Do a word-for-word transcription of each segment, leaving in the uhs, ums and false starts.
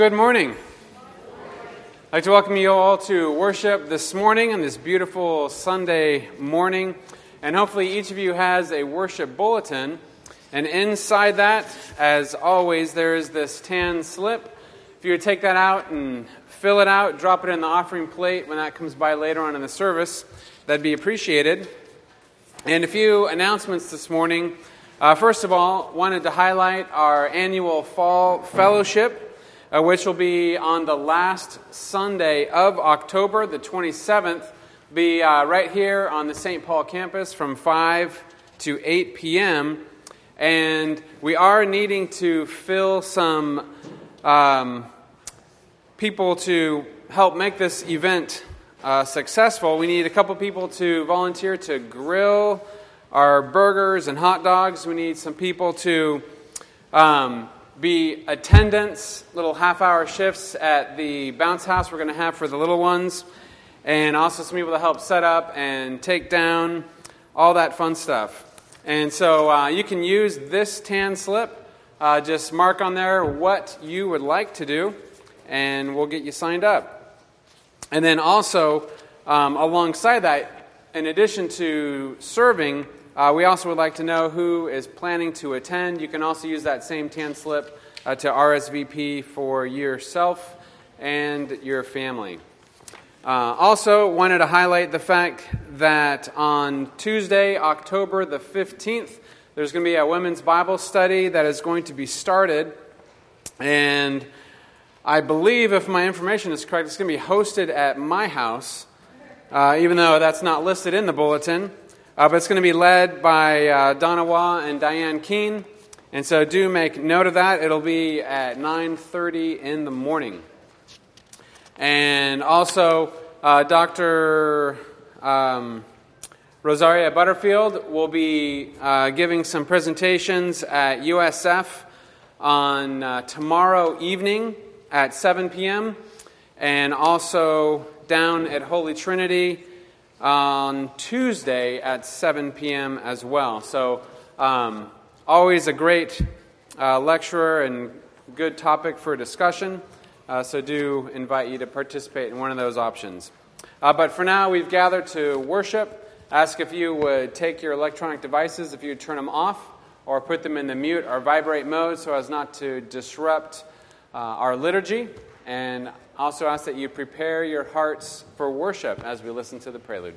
Good morning. I'd like to welcome you all to worship this morning on this beautiful Sunday morning. And hopefully each of you has a worship bulletin. And inside that, as always, there is this tan slip. If you would take that out and fill it out, drop it in the offering plate when that comes by later on in the service, that'd be appreciated. And a few announcements this morning. Uh, first of all, wanted to highlight our annual fall fellowship, Uh, which will be on the last Sunday of October, the twenty-seventh, be uh, right here on the Saint Paul campus from five to eight p.m. And we are needing to fill some um, people to help make this event uh, successful. We need a couple people to volunteer to grill our burgers and hot dogs. We need some people to Um, be attendants, little half-hour shifts at the bounce house we're going to have for the little ones, and also some people to help set up and take down, all that fun stuff. And so uh, you can use this tan slip, uh, just mark on there what you would like to do, and we'll get you signed up. And then also, um, alongside that, in addition to serving, Uh, we also would like to know who is planning to attend. You can also use that same tan slip uh, to R S V P for yourself and your family. Uh, also, wanted to highlight the fact that on Tuesday, October the fifteenth, there's going to be a women's Bible study that is going to be started. And I believe, if my information is correct, it's going to be hosted at my house, uh, even though that's not listed in the bulletin. Uh, but it's going to be led by uh, Donna Waugh and Diane Keene. And so do make note of that. It'll be at nine thirty in the morning. And also, uh, Doctor Um, Rosaria Butterfield will be uh, giving some presentations at U S F on uh, tomorrow evening at seven p.m. And also down at Holy Trinity on Tuesday at seven p.m. as well. So um, always a great uh, lecturer and good topic for discussion. Uh, so do invite you to participate in one of those options. Uh, but for now, we've gathered to worship. Ask if you would take your electronic devices, if you would turn them off or put them in the mute or vibrate mode so as not to disrupt uh, our liturgy. And also ask that you prepare your hearts for worship as we listen to the prelude.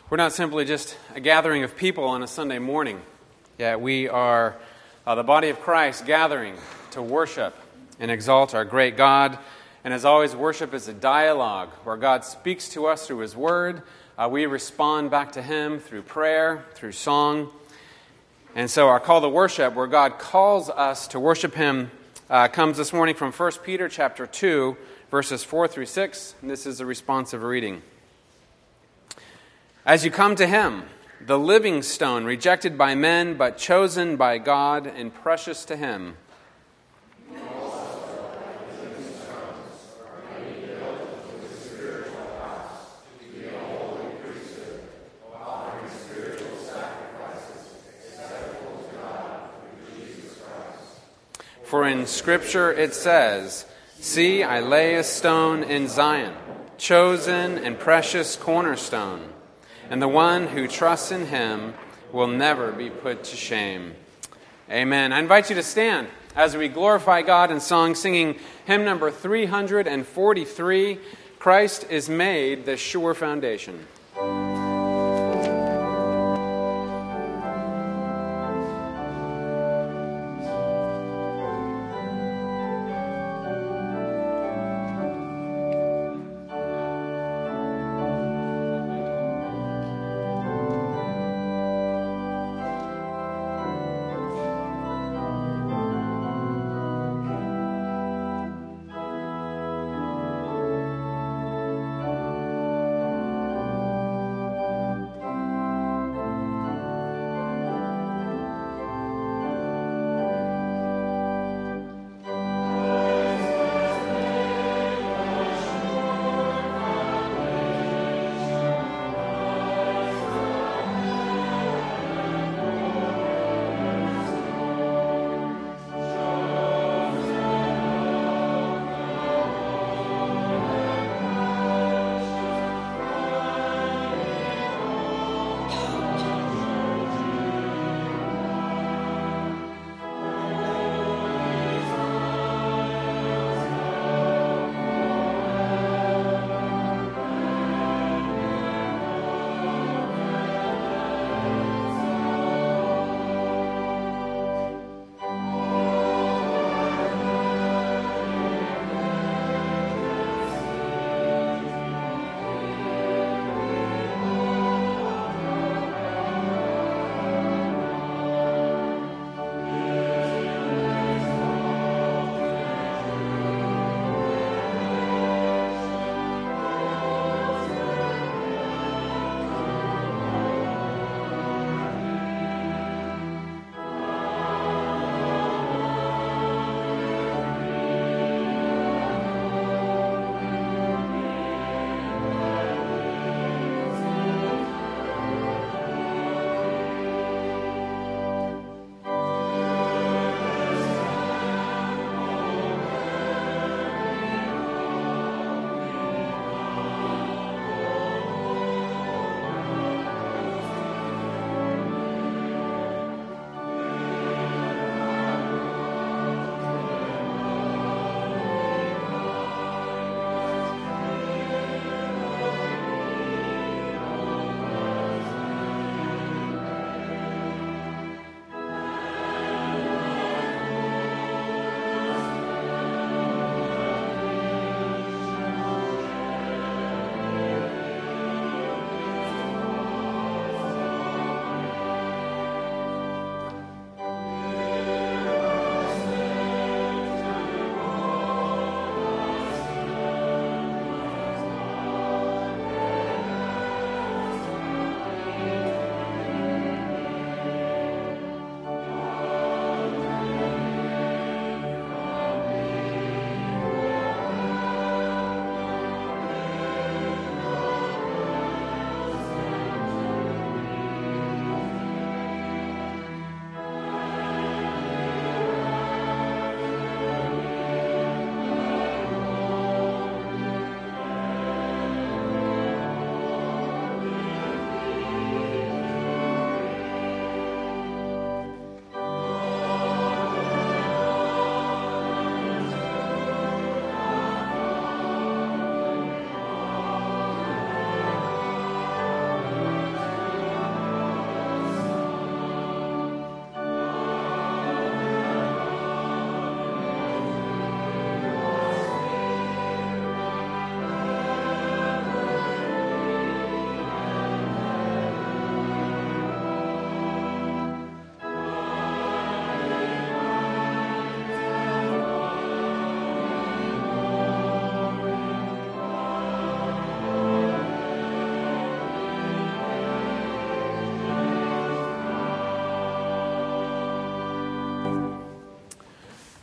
We're not simply just a gathering of people on a Sunday morning. Yeah, we are uh, the body of Christ gathering to worship and exalt our great God. And as always, worship is a dialogue where God speaks to us through His Word. Uh, we respond back to Him through prayer, through song. And so our call to worship, where God calls us to worship Him, uh, comes this morning from First Peter chapter two, verses four through six. And this is a responsive reading. As you come to Him, the living stone, rejected by men, but chosen by God and precious to Him. For in Scripture it says, "See, I lay a stone in Zion, chosen and precious cornerstone, and the one who trusts in Him will never be put to shame." Amen. I invite you to stand as we glorify God in song, singing hymn number three forty-three, "Christ is made the sure foundation."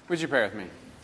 Would you pray with me?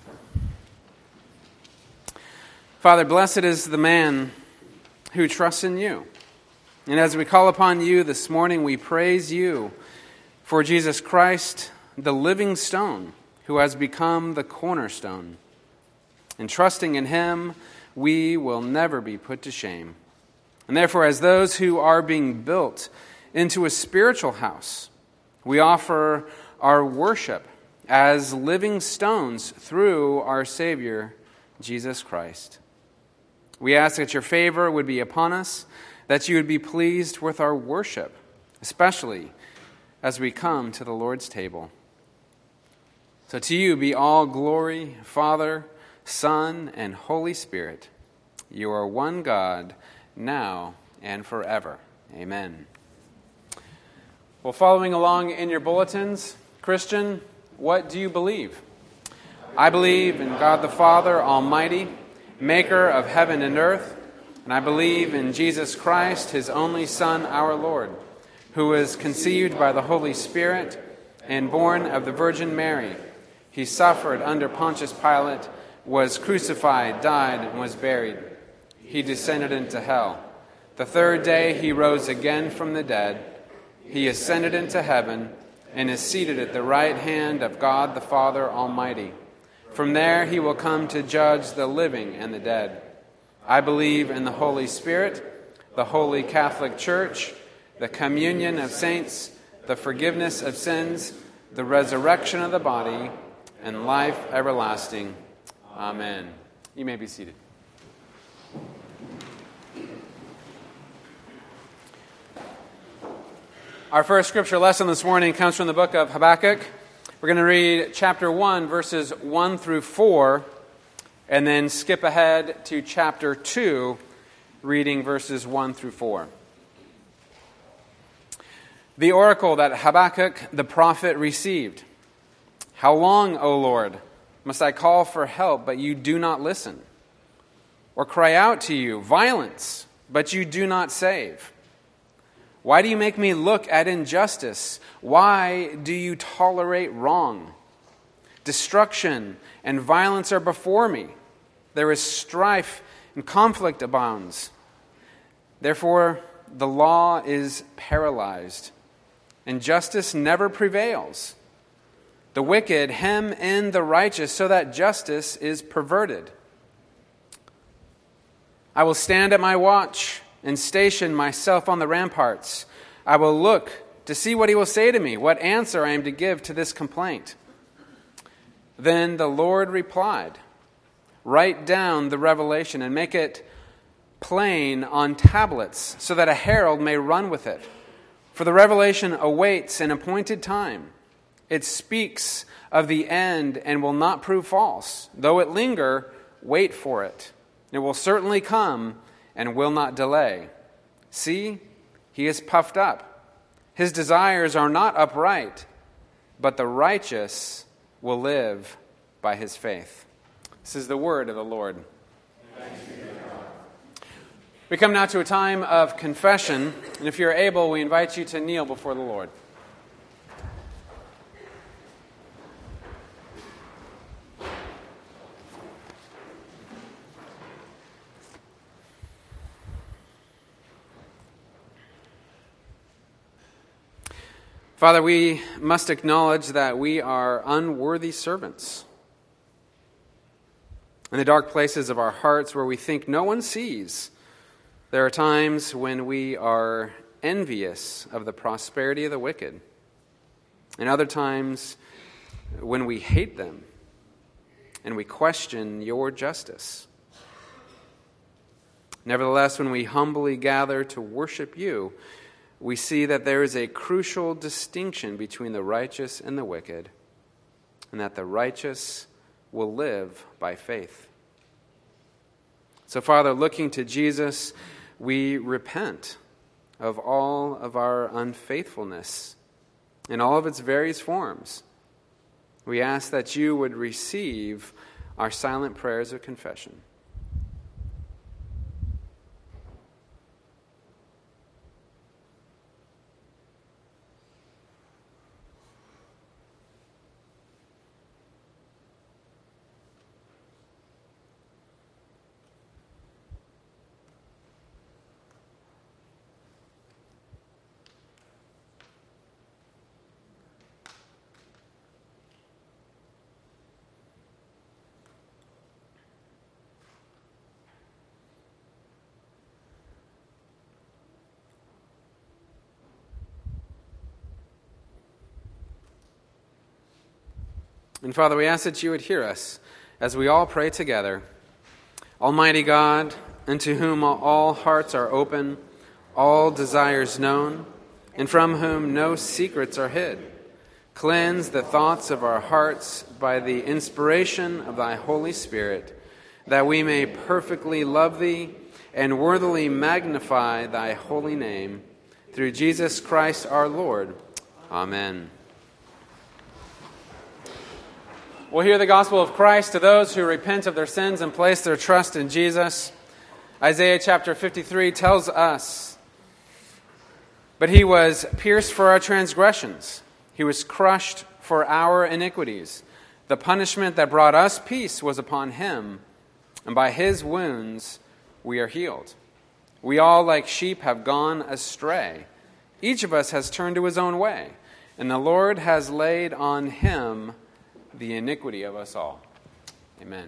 Father, blessed is the man who trusts in you. And as we call upon you this morning, we praise you for Jesus Christ, the living stone, who has become the cornerstone. And trusting in him, we will never be put to shame. And therefore, as those who are being built into a spiritual house, we offer our worship as living stones through our Savior, Jesus Christ. We ask that your favor would be upon us, that you would be pleased with our worship, especially as we come to the Lord's table. So to you be all glory, Father, Son, and Holy Spirit. You are one God, now and forever. Amen. Well, following along in your bulletins, Christian, what do you believe? I believe in God the Father Almighty, maker of heaven and earth, and I believe in Jesus Christ, his only Son, our Lord, who was conceived by the Holy Spirit and born of the Virgin Mary. He suffered under Pontius Pilate, was crucified, died, and was buried. He descended into hell. The third day he rose again from the dead. He ascended into heaven and is seated at the right hand of God the Father Almighty. From there he will come to judge the living and the dead. I believe in the Holy Spirit, the Holy Catholic Church, the communion of saints, the forgiveness of sins, the resurrection of the body, and life everlasting. Amen. You may be seated. Our first scripture lesson this morning comes from the book of Habakkuk. We're going to read chapter one, verses one through four, and then skip ahead to chapter two, reading verses one through four. The oracle that Habakkuk the prophet received. How long, O Lord, must I call for help, but you do not listen? Or cry out to you, violence, but you do not save? Why do you make me look at injustice? Why do you tolerate wrong? Destruction and violence are before me. There is strife and conflict abounds. Therefore, the law is paralyzed, and justice never prevails. The wicked hem in the righteous, so that justice is perverted. I will stand at my watch and station myself on the ramparts. I will look to see what he will say to me, what answer I am to give to this complaint. Then the Lord replied, write down the revelation and make it plain on tablets, so that a herald may run with it. For the revelation awaits an appointed time. It speaks of the end and will not prove false. Though it linger, wait for it. It will certainly come and will not delay. See, he is puffed up. His desires are not upright, but the righteous will live by his faith. This is the word of the Lord. We come now to a time of confession, and if you're able, we invite you to kneel before the Lord. Father, we must acknowledge that we are unworthy servants. In the dark places of our hearts where we think no one sees, there are times when we are envious of the prosperity of the wicked, and other times when we hate them and we question your justice. Nevertheless, when we humbly gather to worship you, we see that there is a crucial distinction between the righteous and the wicked, and that the righteous will live by faith. So, Father, looking to Jesus, we repent of all of our unfaithfulness in all of its various forms. We ask that you would receive our silent prayers of confession. And Father, we ask that you would hear us as we all pray together. Almighty God, unto whom all hearts are open, all desires known, and from whom no secrets are hid, cleanse the thoughts of our hearts by the inspiration of thy Holy Spirit, that we may perfectly love thee and worthily magnify thy holy name. Through Jesus Christ our Lord. Amen. We'll hear the gospel of Christ to those who repent of their sins and place their trust in Jesus. Isaiah chapter fifty-three tells us, "But he was pierced for our transgressions. He was crushed for our iniquities. The punishment that brought us peace was upon him, and by his wounds we are healed. We all like sheep have gone astray. Each of us has turned to his own way, and the Lord has laid on him the iniquity of us all." Amen.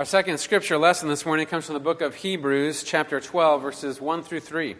Our second scripture lesson this morning comes from the book of Hebrews, chapter twelve, verses one through three.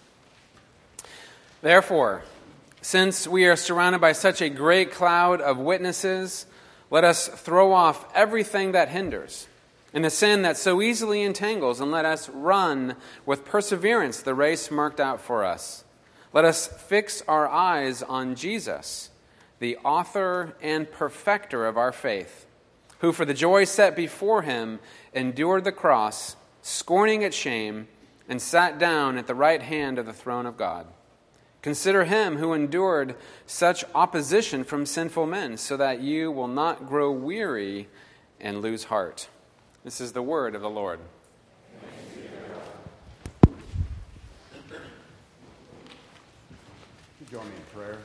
Therefore, since we are surrounded by such a great cloud of witnesses, let us throw off everything that hinders and the sin that so easily entangles, and let us run with perseverance the race marked out for us. Let us fix our eyes on Jesus, the author and perfecter of our faith, who for the joy set before him endured the cross, scorning its shame, and sat down at the right hand of the throne of God. Consider him who endured such opposition from sinful men, so that you will not grow weary and lose heart. This is the word of the Lord. Join me in prayer.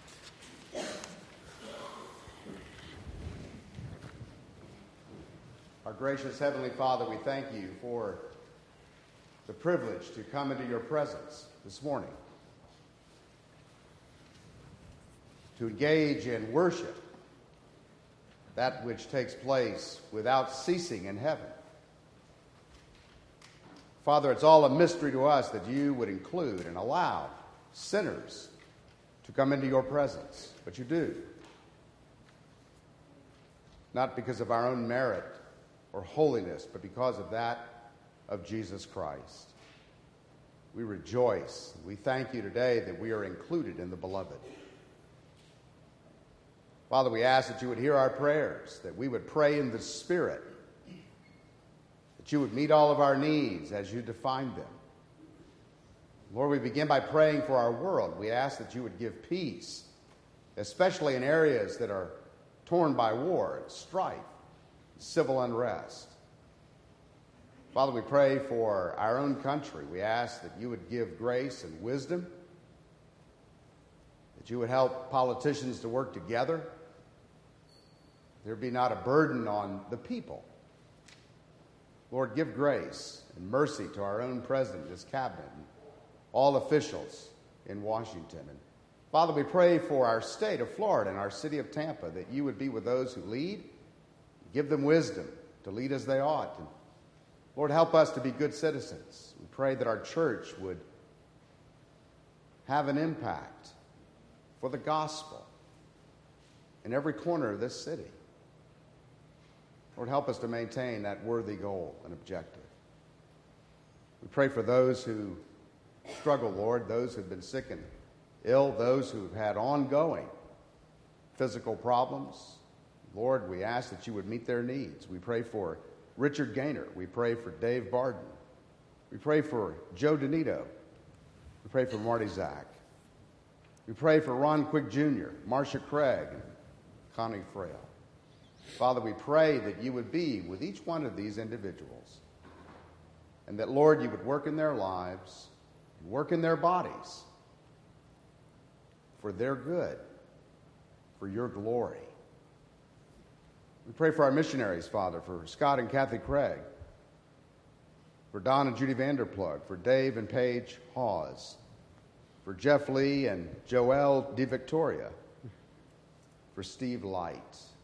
Our gracious Heavenly Father, we thank you for the privilege to come into your presence this morning, to engage in worship, that which takes place without ceasing in heaven. Father, it's all a mystery to us that you would include and allow sinners to come into your presence, but you do. Not because of our own merit or holiness, but because of that of Jesus Christ. We rejoice. We thank you today that we are included in the beloved. Father, we ask that you would hear our prayers, that we would pray in the Spirit, that you would meet all of our needs as you define them. Lord, we begin by praying for our world. We ask that you would give peace, especially in areas that are torn by war, strife, civil unrest. Father, we pray for our own country. We ask that you would give grace and wisdom, that you would help politicians to work together. There be not a burden on the people. Lord, give grace and mercy to our own president, his cabinet, and all officials in Washington. And Father, we pray for our state of Florida and our city of Tampa, that you would be with those who lead. Give them wisdom to lead as they ought. And Lord, help us to be good citizens. We pray that our church would have an impact for the gospel in every corner of this city. Lord, help us to maintain that worthy goal and objective. We pray for those who struggle, Lord, those who have been sick and ill, those who have had ongoing physical problems. Lord, we ask that you would meet their needs. We pray for Richard Gaynor. We pray for Dave Barden. We pray for Joe Donito. We pray for Marty Zach. We pray for Ron Quick Junior, Marcia Craig, and Connie Frail. Father, we pray that you would be with each one of these individuals, and that, Lord, you would work in their lives, work in their bodies for their good, for your glory. We pray for our missionaries, Father, for Scott and Kathy Craig, for Don and Judy Vanderplug, for Dave and Paige Hawes, for Jeff Lee and Joelle DeVictoria, for Steve Light.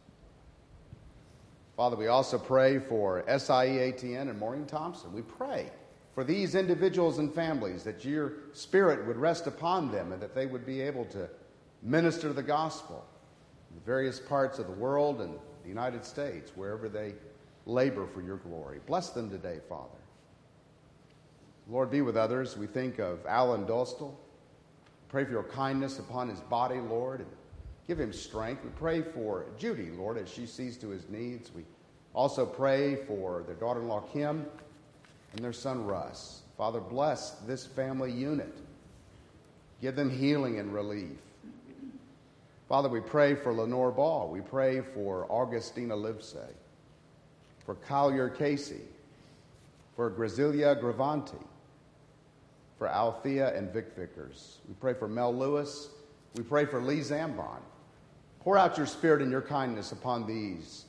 Father, we also pray for S I E A T N and Maureen Thompson. We pray for these individuals and families that your Spirit would rest upon them and that they would be able to minister the gospel in the various parts of the world and the United States, wherever they labor for your glory. Bless them today, Father. Lord, be with others. We think of Alan Dostal. Pray for your kindness upon his body, Lord, and give him strength. We pray for Judy, Lord, as she sees to his needs. We also pray for their daughter-in-law, Kim, and their son, Russ. Father, bless this family unit. Give them healing and relief. Father, we pray for Lenore Ball. We pray for Augustina Livesay, for Collier Casey, for Grazilia Gravanti, for Althea and Vic Vickers. We pray for Mel Lewis. We pray for Lee Zambon. Pour out your Spirit and your kindness upon these.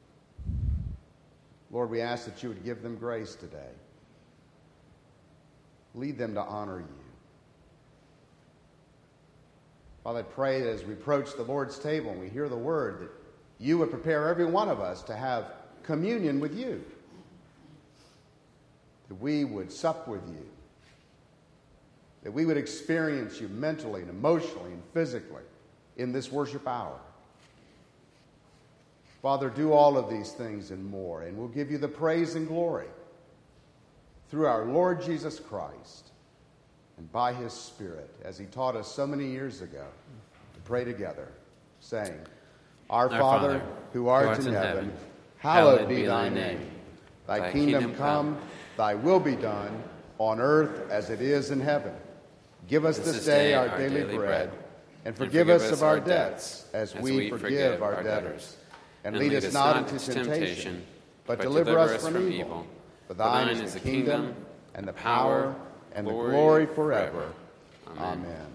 Lord, we ask that you would give them grace today. Lead them to honor you. Father, I pray that as we approach the Lord's table and we hear the word, that you would prepare every one of us to have communion with you. that we would sup with you, that we would experience you mentally and emotionally and physically in this worship hour. Father, do all of these things and more, and we'll give you the praise and glory through our Lord Jesus Christ and by his Spirit, as he taught us so many years ago to pray together, saying, Our, Our Father, Father, who art, who art in, in heaven, heaven, hallowed be thy name. Thy, Thy kingdom, kingdom come, come, thy will be done, on earth as it is in heaven. Give us this, this day day our our daily daily bread, bread, and forgive us of our debts as we forgive our debtors. And lead us not into temptation, but deliver us from evil. For thine is the kingdom, and the power, and the glory forever. Amen.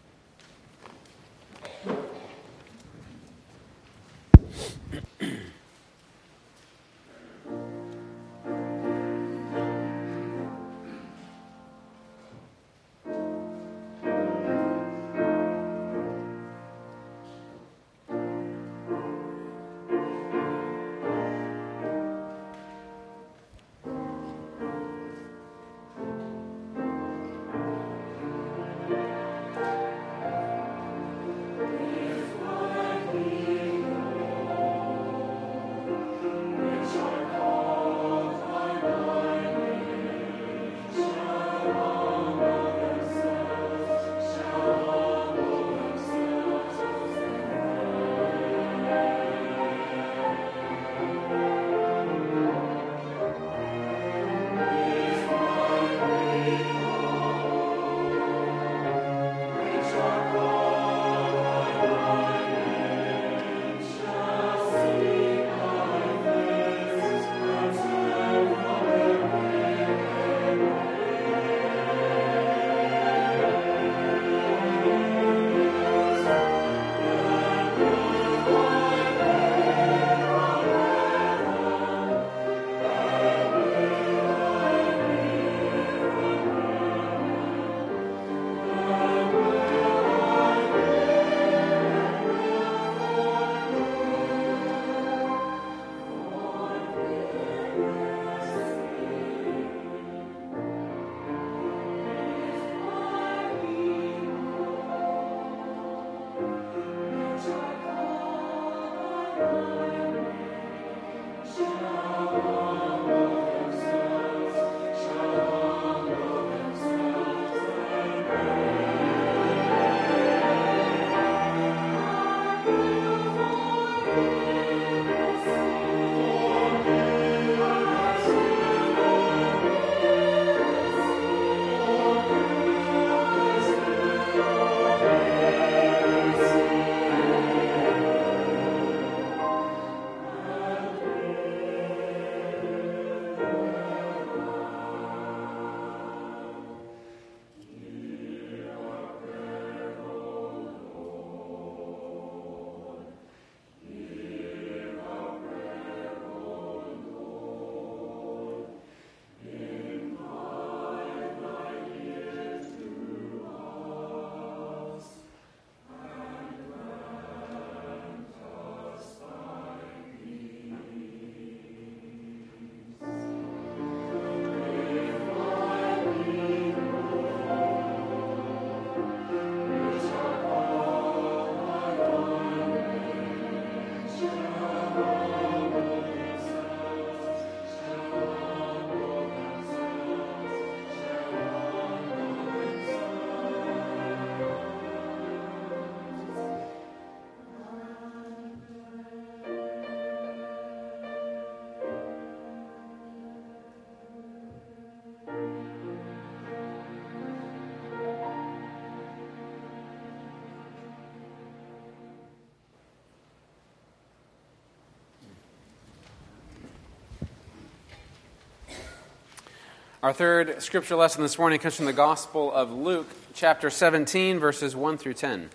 Our third scripture lesson this morning comes from the Gospel of Luke, chapter seventeen, verses one through ten.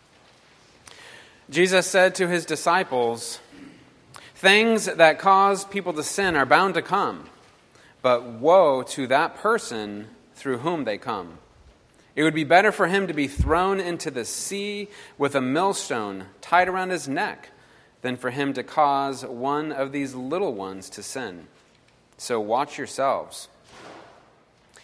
Jesus said to his disciples, "Things that cause people to sin are bound to come, but woe to that person through whom they come. It would be better for him to be thrown into the sea with a millstone tied around his neck than for him to cause one of these little ones to sin. So watch yourselves.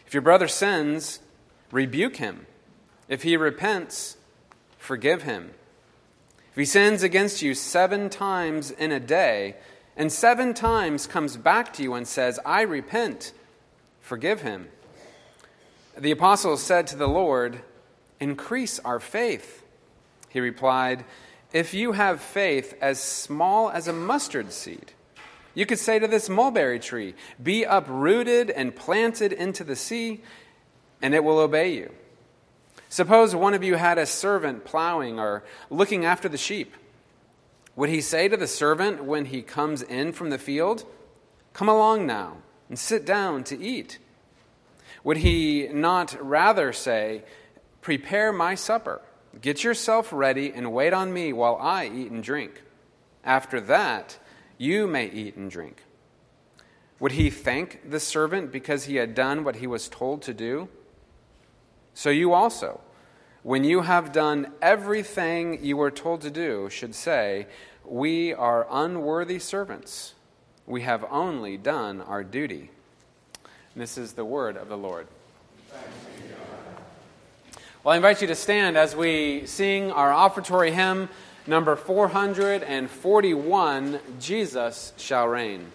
If your brother sins, rebuke him. If he repents, forgive him. If he sins against you seven times in a day, and seven times comes back to you and says, I repent, forgive him. The apostles said to the Lord, increase our faith. He replied, if you have faith as small as a mustard seed, you could say to this mulberry tree, be uprooted and planted into the sea, and it will obey you. Suppose one of you had a servant plowing or looking after the sheep. Would he say to the servant when he comes in from the field, come along now and sit down to eat? Would he not rather say, prepare my supper, get yourself ready and wait on me while I eat and drink? After that, you may eat and drink. Would he thank the servant because he had done what he was told to do? So you also, when you have done everything you were told to do, should say, we are unworthy servants. We have only done our duty. And this is the word of the Lord. Well, I invite you to stand as we sing our offertory hymn, number four hundred forty-one, Jesus Shall Reign.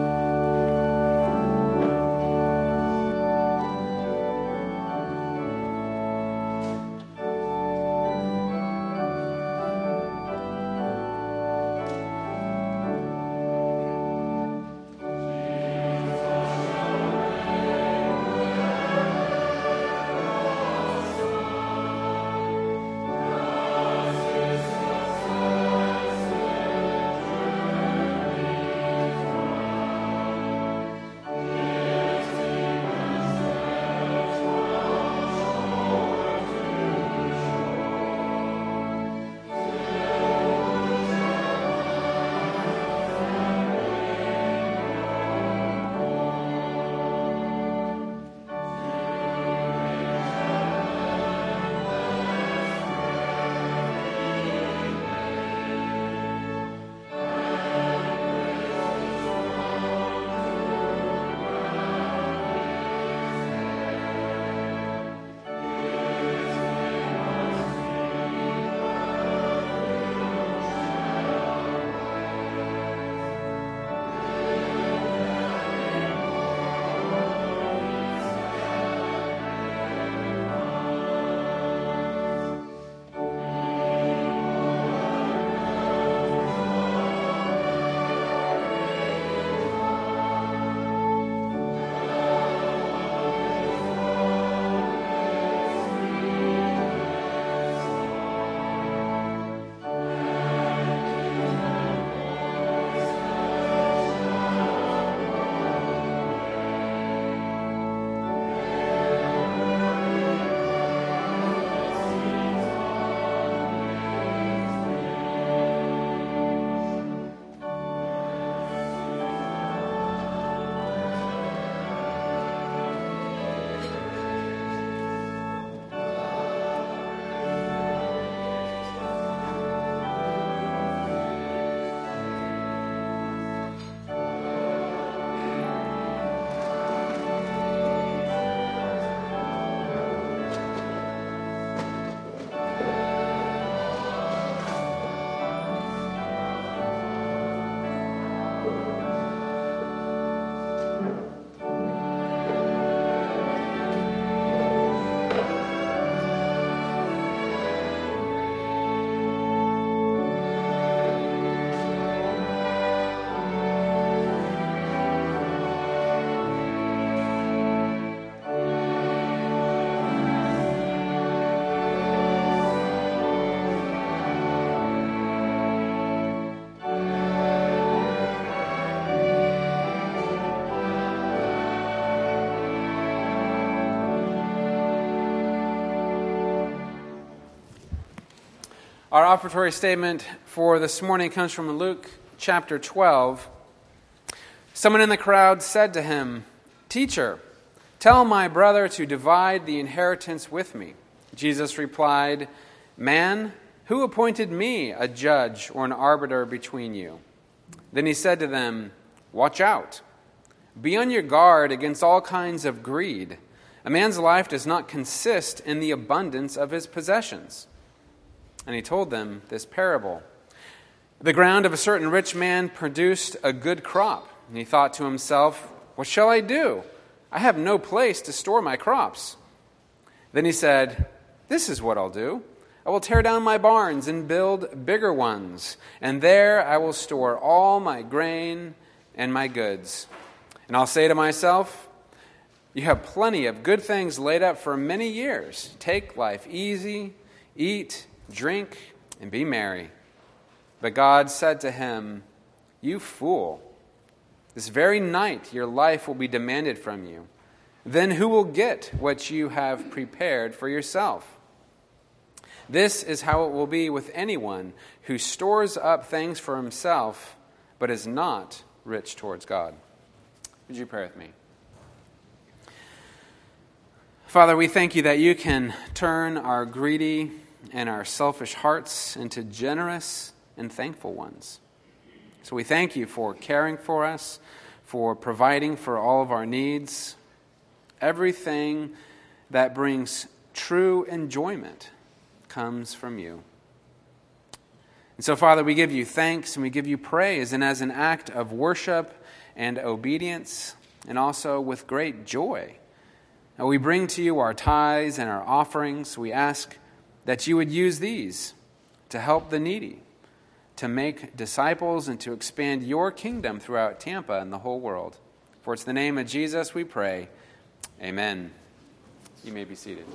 Our offertory statement for this morning comes from Luke chapter twelve. Someone in the crowd said to him, "Teacher, tell my brother to divide the inheritance with me." Jesus replied, "Man, who appointed me a judge or an arbiter between you?" Then he said to them, "Watch out. Be on your guard against all kinds of greed, A man's life does not consist in the abundance of his possessions." And he told them this parable. "The ground of a certain rich man produced a good crop. And he thought to himself, 'What shall I do? I have no place to store my crops.' Then he said, 'This is what I'll do. I will tear down my barns and build bigger ones, and there I will store all my grain and my goods. And I'll say to myself, you have plenty of good things laid up for many years. Take life easy, eat, drink, and be merry.' But God said to him, 'You fool, this very night your life will be demanded from you. Then who will get what you have prepared for yourself? This is how it will be with anyone who stores up things for himself, but is not rich towards God.'" Would you pray with me? Father, we thank you that you can turn our greedy and our selfish hearts into generous and thankful ones. So we thank you for caring for us, for providing for all of our needs, everything that brings true enjoyment comes from you. And so, Father, we give you thanks and we give you praise, and as an act of worship and obedience, and also with great joy, and we bring to you our tithes and our offerings. We ask that you would use these to help the needy, to make disciples, and to expand your kingdom throughout Tampa and the whole world. For it's the name of Jesus we pray. Amen. You may be seated.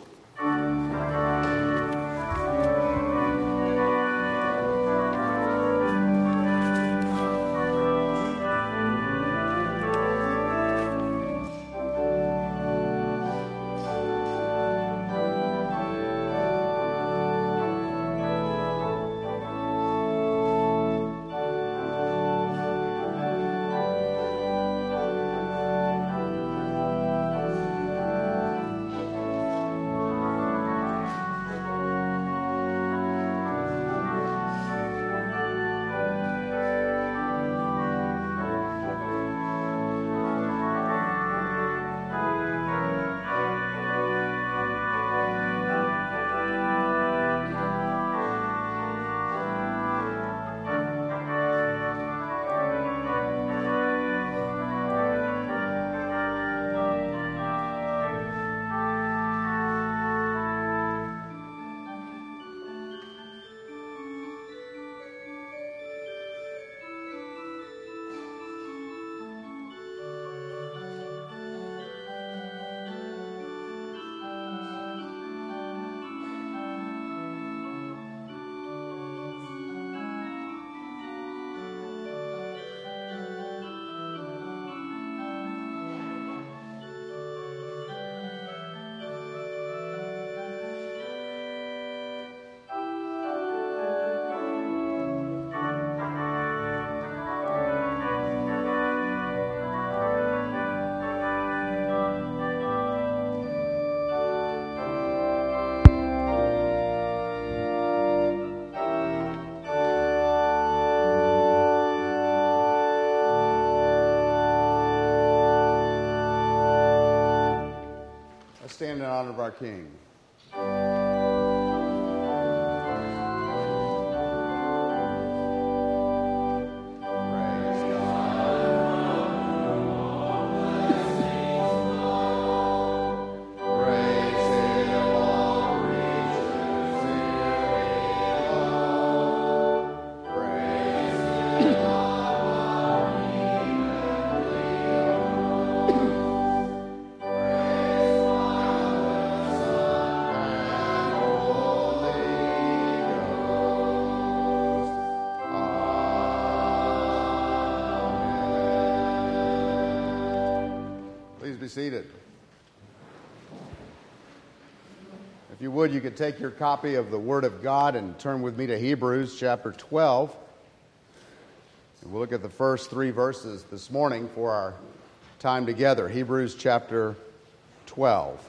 Stand in honor of our King. Seated. If you would, you could take your copy of the Word of God and turn with me to Hebrews chapter twelve. And we'll look at the first three verses this morning for our time together. Hebrews chapter twelve.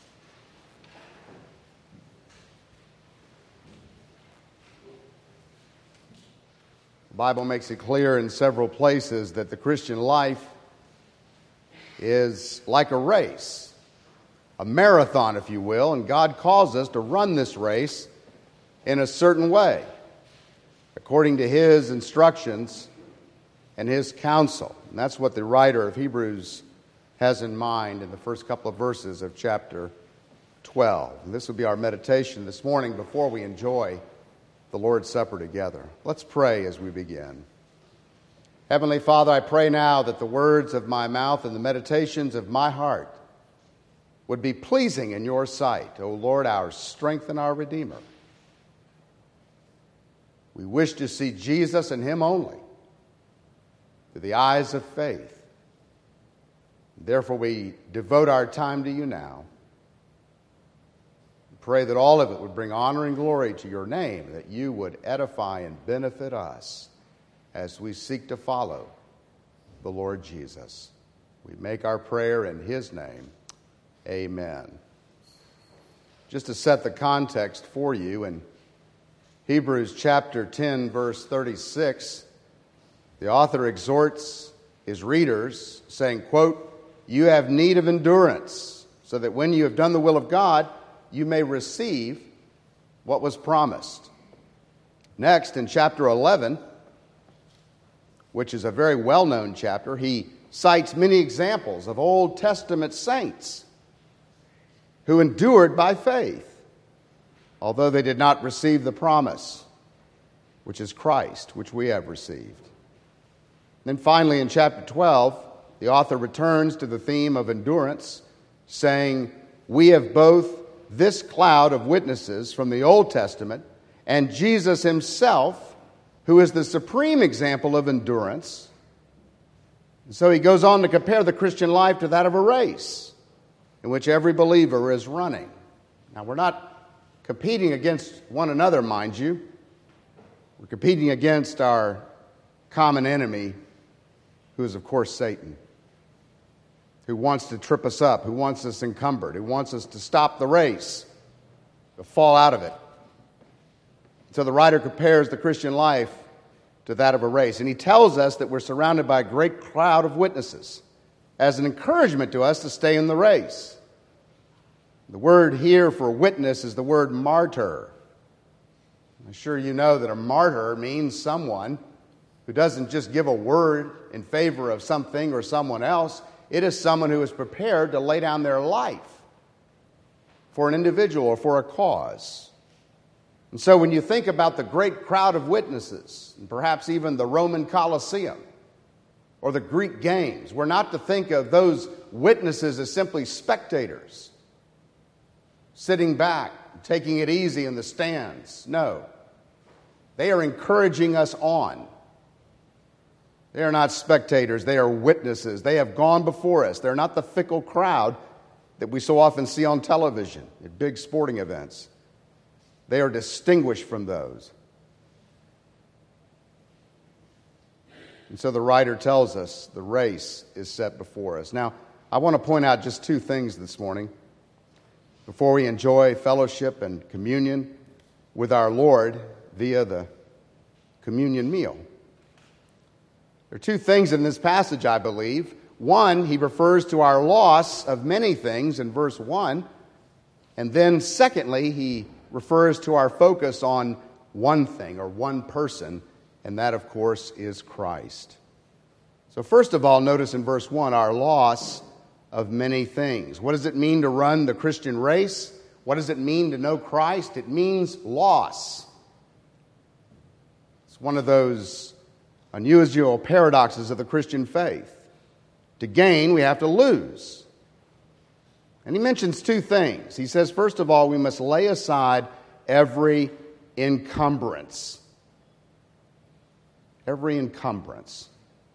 The Bible makes it clear in several places that the Christian life is like a race. a marathon, if you will, and God calls us to run this race in a certain way, according to His instructions and His counsel. And that's what the writer of Hebrews has in mind in the first couple of verses of chapter twelve. And this will be our meditation this morning before we enjoy the Lord's Supper together. Let's pray as we begin. Heavenly Father, I pray now that the words of my mouth and the meditations of my heart would be pleasing in your sight, O Lord, our strength and our Redeemer. We wish to see Jesus and Him only through the eyes of faith. Therefore, we devote our time to you now. We pray that all of it would bring honor and glory to your name, that you would edify and benefit us as we seek to follow the Lord Jesus. We make our prayer in His name. Amen. Just to set the context for you, in Hebrews chapter ten, verse thirty-six, the author exhorts his readers, saying, quote, "You have need of endurance, so that when you have done the will of God, you may receive what was promised." Next, in chapter eleven, which is a very well-known chapter, he cites many examples of Old Testament saints who endured by faith, although they did not receive the promise, which is Christ, which we have received. Then finally, in chapter twelve, the author returns to the theme of endurance, saying, "We have both this cloud of witnesses from the Old Testament and Jesus Himself, who is the supreme example of endurance." And so he goes on to compare the Christian life to that of a race in which every believer is running. Now, we're not competing against one another, mind you. We're competing against our common enemy, who is, of course, Satan, who wants to trip us up, who wants us encumbered, who wants us to stop the race, to fall out of it. So the writer compares the Christian life to that of a race. And he tells us that we're surrounded by a great cloud of witnesses as an encouragement to us to stay in the race. The word here for witness is the word martyr. I'm sure you know that a martyr means someone who doesn't just give a word in favor of something or someone else. It is someone who is prepared to lay down their life for an individual or for a cause. And so when you think about the great crowd of witnesses, and perhaps even the Roman Colosseum or the Greek Games, we're not to think of those witnesses as simply spectators, sitting back, taking it easy in the stands. No. They are encouraging us on. They are not spectators. They are witnesses. They have gone before us. They're not the fickle crowd that we so often see on television at big sporting events. They are distinguished from those. And so the writer tells us the race is set before us. Now, I want to point out just two things this morning before we enjoy fellowship and communion with our Lord via the communion meal. There are two things in this passage, I believe. One, he refers to our loss of many things in verse one. And then secondly, he refers to our focus on one thing or one person, and that, of course, is Christ. So first of all, notice in verse one, our loss of many things. What does it mean to run the Christian race? What does it mean to know Christ? It means loss. It's one of those unusual paradoxes of the Christian faith. To gain, we have to lose. And he mentions two things. He says, first of all, we must lay aside every encumbrance. Every encumbrance.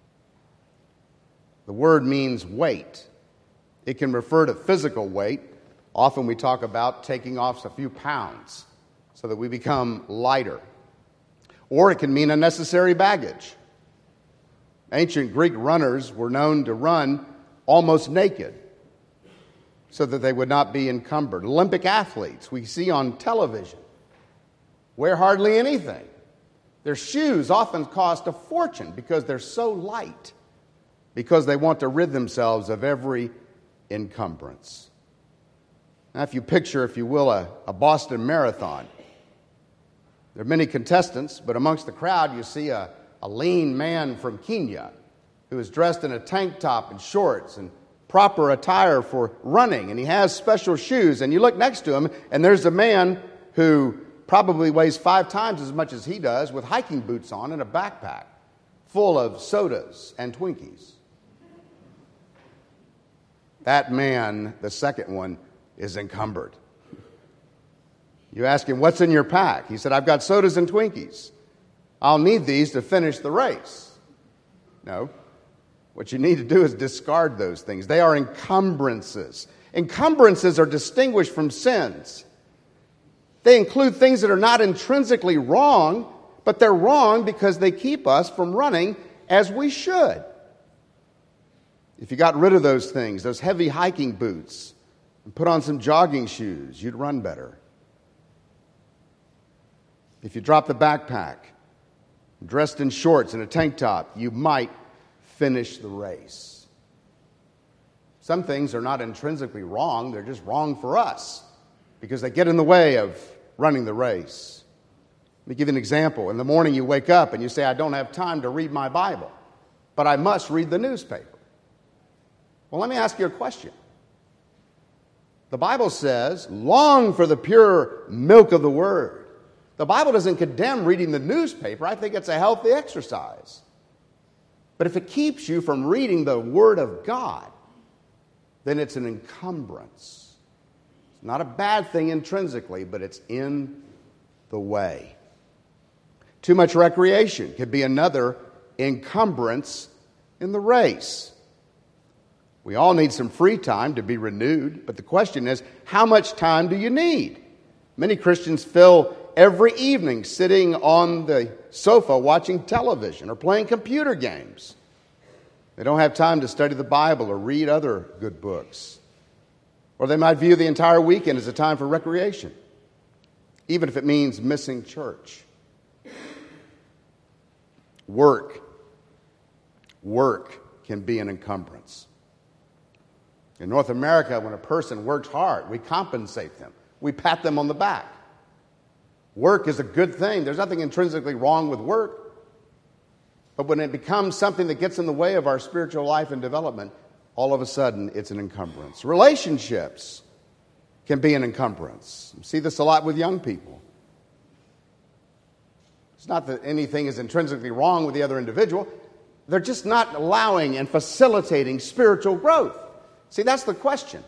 The word means weight. It can refer to physical weight. Often we talk about taking off a few pounds so that we become lighter. Or it can mean unnecessary baggage. Ancient Greek runners were known to run almost naked so that they would not be encumbered. Olympic athletes we see on television wear hardly anything. Their shoes often cost a fortune because they're so light, because they want to rid themselves of every encumbrance. Now, if you picture, if you will, a, a Boston Marathon, there are many contestants, but amongst the crowd you see a, a lean man from Kenya who is dressed in a tank top and shorts and proper attire for running, and he has special shoes. And you look next to him, and there's a man who probably weighs five times as much as he does with hiking boots on and a backpack full of sodas and Twinkies. That man, the second one, is encumbered. You ask him, what's in your pack? He said, I've got sodas and Twinkies. I'll need these to finish the race. No. What you need to do is discard those things. They are encumbrances. Encumbrances are distinguished from sins. They include things that are not intrinsically wrong, but they're wrong because they keep us from running as we should. If you got rid of those things, those heavy hiking boots, and put on some jogging shoes, you'd run better. If you drop the backpack, dressed in shorts and a tank top, you might finish the race. Some things are not intrinsically wrong, they're just wrong for us because they get in the way of running the race. Let me give you an example. In the morning you wake up and you say, I don't have time to read my Bible, but I must read the newspaper. Well, let me ask you a question. The Bible says, long for the pure milk of the Word. The Bible doesn't condemn reading the newspaper. I think it's a healthy exercise. But if it keeps you from reading the Word of God, then it's an encumbrance. It's not a bad thing intrinsically, but it's in the way. Too much recreation could be another encumbrance in the race. We all need some free time to be renewed, but the question is, how much time do you need? Many Christians fill every evening sitting on the sofa watching television or playing computer games. They don't have time to study the Bible or read other good books. Or they might view the entire weekend as a time for recreation, even if it means missing church. Work. Work can be an encumbrance. In North America, when a person works hard, we compensate them. We pat them on the back. Work is a good thing. There's nothing intrinsically wrong with work. But when it becomes something that gets in the way of our spiritual life and development, all of a sudden it's an encumbrance. Relationships can be an encumbrance. You see this a lot with young people. It's not that anything is intrinsically wrong with the other individual. They're just not allowing and facilitating spiritual growth. See, that's the question.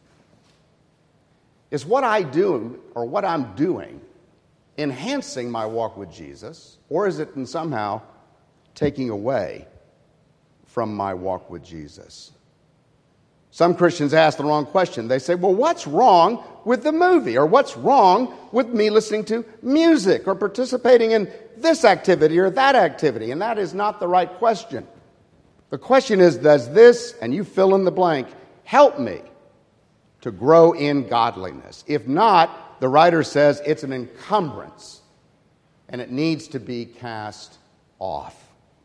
Is what I do or what I'm doing enhancing my walk with Jesus, or is it in somehow taking away from my walk with Jesus? Some Christians ask the wrong question. They say, well, what's wrong with the movie? Or what's wrong with me listening to music or participating in this activity or that activity? And that is not the right question. The question is, does this, and you fill in the blank, help me to grow in godliness? If not, the writer says it's an encumbrance and it needs to be cast off.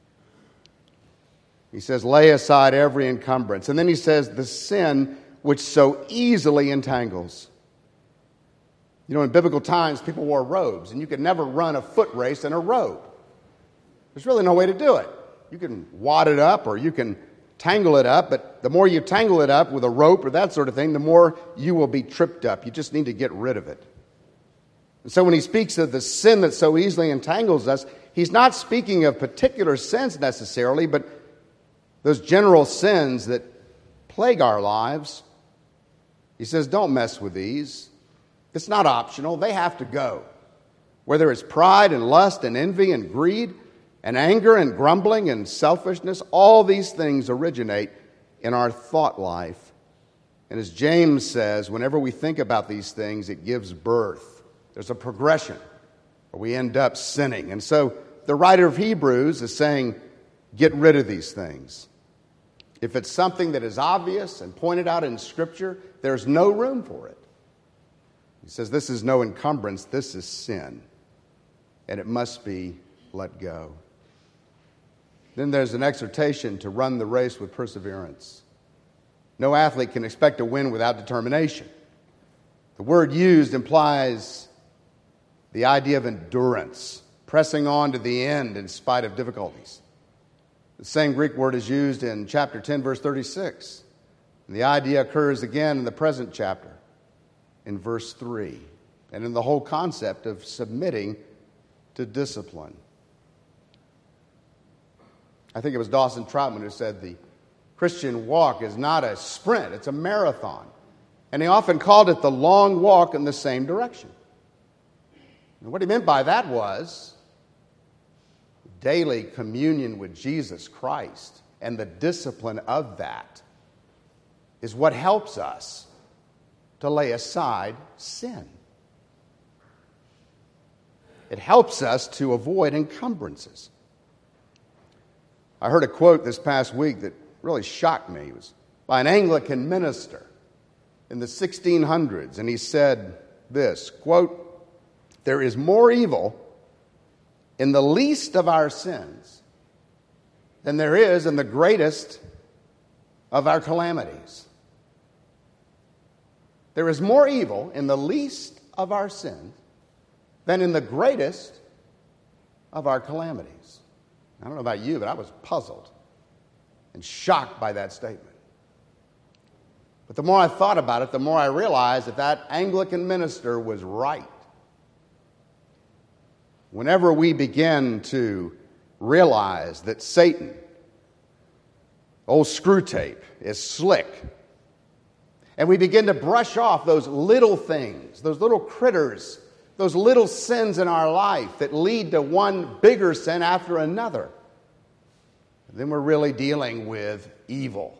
He says, lay aside every encumbrance. And then he says, the sin which so easily entangles. You know, in biblical times, people wore robes, and you could never run a foot race in a robe. There's really no way to do it. You can wad it up or you can tangle it up, but the more you tangle it up with a rope or that sort of thing, the more you will be tripped up. You just need to get rid of it. And so when he speaks of the sin that so easily entangles us, he's not speaking of particular sins necessarily, but those general sins that plague our lives. He says, don't mess with these. It's not optional. They have to go. Whether it's pride and lust and envy and greed and anger and grumbling and selfishness, all these things originate in our thought life. And as James says, whenever we think about these things, it gives birth. There's a progression where we end up sinning. And so the writer of Hebrews is saying, get rid of these things. If it's something that is obvious and pointed out in Scripture, there's no room for it. He says this is no encumbrance, this is sin, and it must be let go. Then there's an exhortation to run the race with perseverance. No athlete can expect to win without determination. The word used implies the idea of endurance, pressing on to the end in spite of difficulties. The same Greek word is used in chapter ten, verse thirty-six. And the idea occurs again in the present chapter, in verse three, and in the whole concept of submitting to discipline. I think it was Dawson Troutman who said the Christian walk is not a sprint, it's a marathon. And he often called it the long walk in the same direction. And what he meant by that was daily communion with Jesus Christ, and the discipline of that is what helps us to lay aside sin. It helps us to avoid encumbrances. I heard a quote this past week that really shocked me. It was by an Anglican minister in the sixteen hundreds, and he said this, quote, "There is more evil in the least of our sins than there is in the greatest of our calamities." There is more evil in the least of our sins than in the greatest of our calamities. I don't know about you, but I was puzzled and shocked by that statement. But the more I thought about it, the more I realized that that Anglican minister was right. Whenever we begin to realize that Satan, old screw tape, is slick, and we begin to brush off those little things, those little critters, those little sins in our life that lead to one bigger sin after another, then we're really dealing with evil.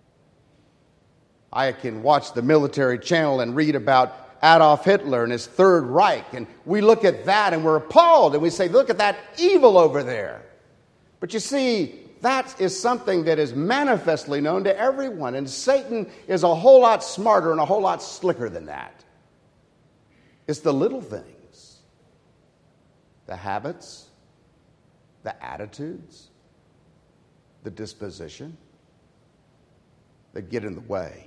I can watch the military channel and read about Adolf Hitler and his Third Reich, and we look at that and we're appalled, and we say, look at that evil over there. But you see, that is something that is manifestly known to everyone, and Satan is a whole lot smarter and a whole lot slicker than that. It's the little things, the habits, the attitudes, the disposition that get in the way.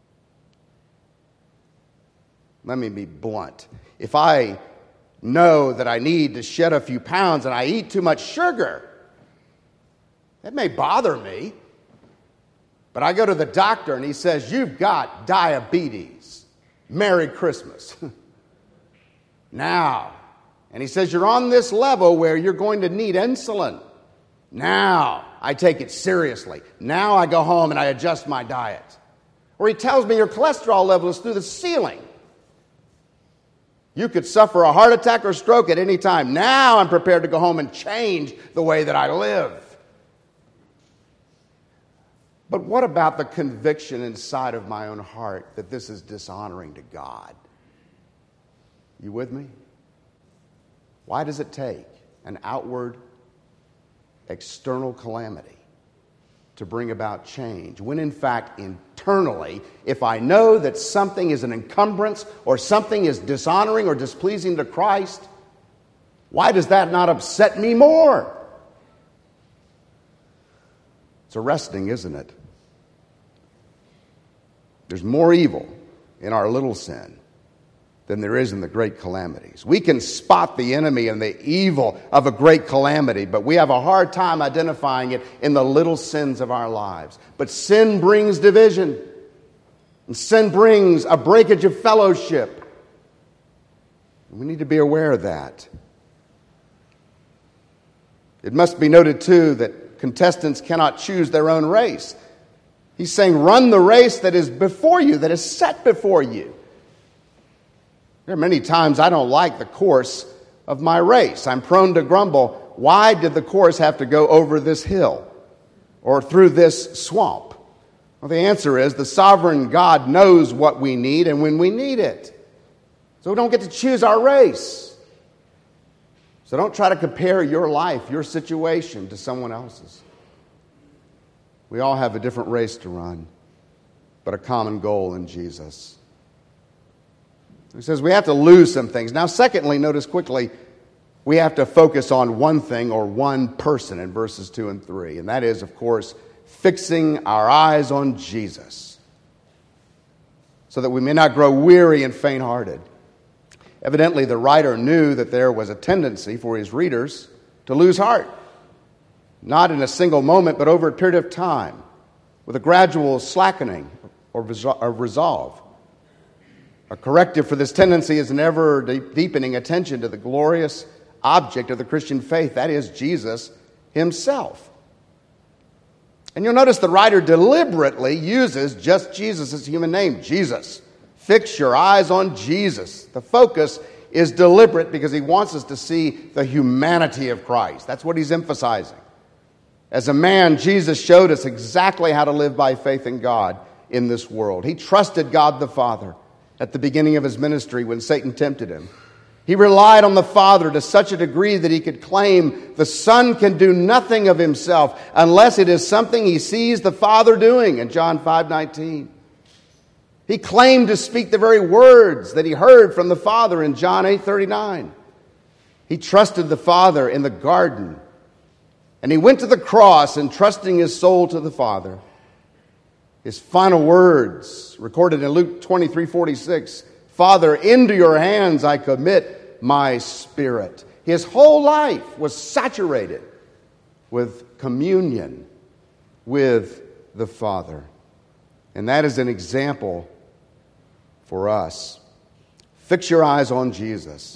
Let me be blunt. If I know that I need to shed a few pounds and I eat too much sugar, that may bother me. But I go to the doctor and he says, "You've got diabetes. Merry Christmas." Now, and he says, "You're on this level where you're going to need insulin." Now, I take it seriously. Now I go home and I adjust my diet. Or he tells me your cholesterol level is through the ceiling. You could suffer a heart attack or stroke at any time. Now I'm prepared to go home and change the way that I live. But what about the conviction inside of my own heart that this is dishonoring to God? You with me? Why does it take an outward, external calamity to bring about change, when in fact internally, if I know that something is an encumbrance or something is dishonoring or displeasing to Christ, why does that not upset me more? It's arresting, isn't it? There's more evil in our little sin than there is in the great calamities. We can spot the enemy and the evil of a great calamity, but we have a hard time identifying it in the little sins of our lives. But sin brings division, and sin brings a breakage of fellowship. We need to be aware of that. It must be noted, too, that contestants cannot choose their own race. He's saying, run the race that is before you, that is set before you. There are many times I don't like the course of my race. I'm prone to grumble. Why did the course have to go over this hill or through this swamp? Well, the answer is the sovereign God knows what we need and when we need it. So we don't get to choose our race. So don't try to compare your life, your situation to someone else's. We all have a different race to run, but a common goal in Jesus. He says we have to lose some things. Now, secondly, notice quickly, we have to focus on one thing or one person in verses two and three. And that is, of course, fixing our eyes on Jesus. so that we may not grow weary and faint-hearted. Evidently, the writer knew that there was a tendency for his readers to lose heart, not in a single moment, but over a period of time, with a gradual slackening or resolve. A corrective for this tendency is an ever-deepening attention to the glorious object of the Christian faith, that is, Jesus himself. And you'll notice the writer deliberately uses just Jesus' human name, Jesus. Fix your eyes on Jesus. The focus is deliberate because he wants us to see the humanity of Christ. That's what he's emphasizing. As a man, Jesus showed us exactly how to live by faith in God in this world. He trusted God the Father at the beginning of his ministry when Satan tempted him. He relied on the Father to such a degree that he could claim the Son can do nothing of himself unless it is something he sees the Father doing in John five nineteen. He claimed to speak the very words that he heard from the Father in John eight thirty-nine. He trusted the Father in the garden, and he went to the cross entrusting his soul to the Father. His final words, recorded in Luke twenty-three forty-six, Father, into your hands I commit my spirit. His whole life was saturated with communion with the Father. And that is an example for us. Fix your eyes on Jesus.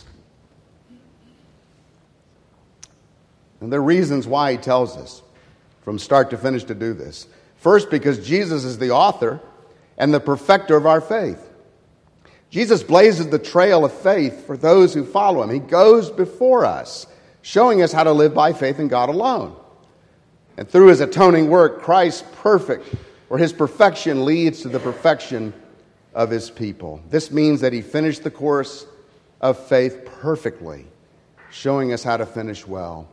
And there are reasons why he tells us from start to finish to do this. First, because Jesus is the author and the perfecter of our faith. Jesus blazes the trail of faith for those who follow him. He goes before us, showing us how to live by faith in God alone. And through his atoning work, Christ's perfect, or his perfection, leads to the perfection of his people. This means that he finished the course of faith perfectly, showing us how to finish well.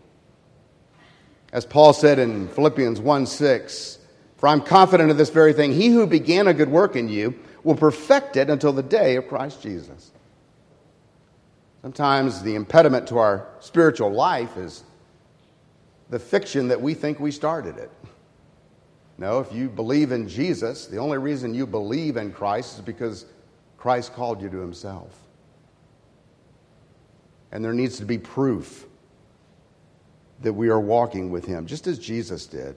As Paul said in Philippians one six, for I'm confident of this very thing, he who began a good work in you will perfect it until the day of Christ Jesus. Sometimes the impediment to our spiritual life is the fiction that we think we started it. No, if you believe in Jesus, the only reason you believe in Christ is because Christ called you to himself. And there needs to be proof that we are walking with him, just as Jesus did.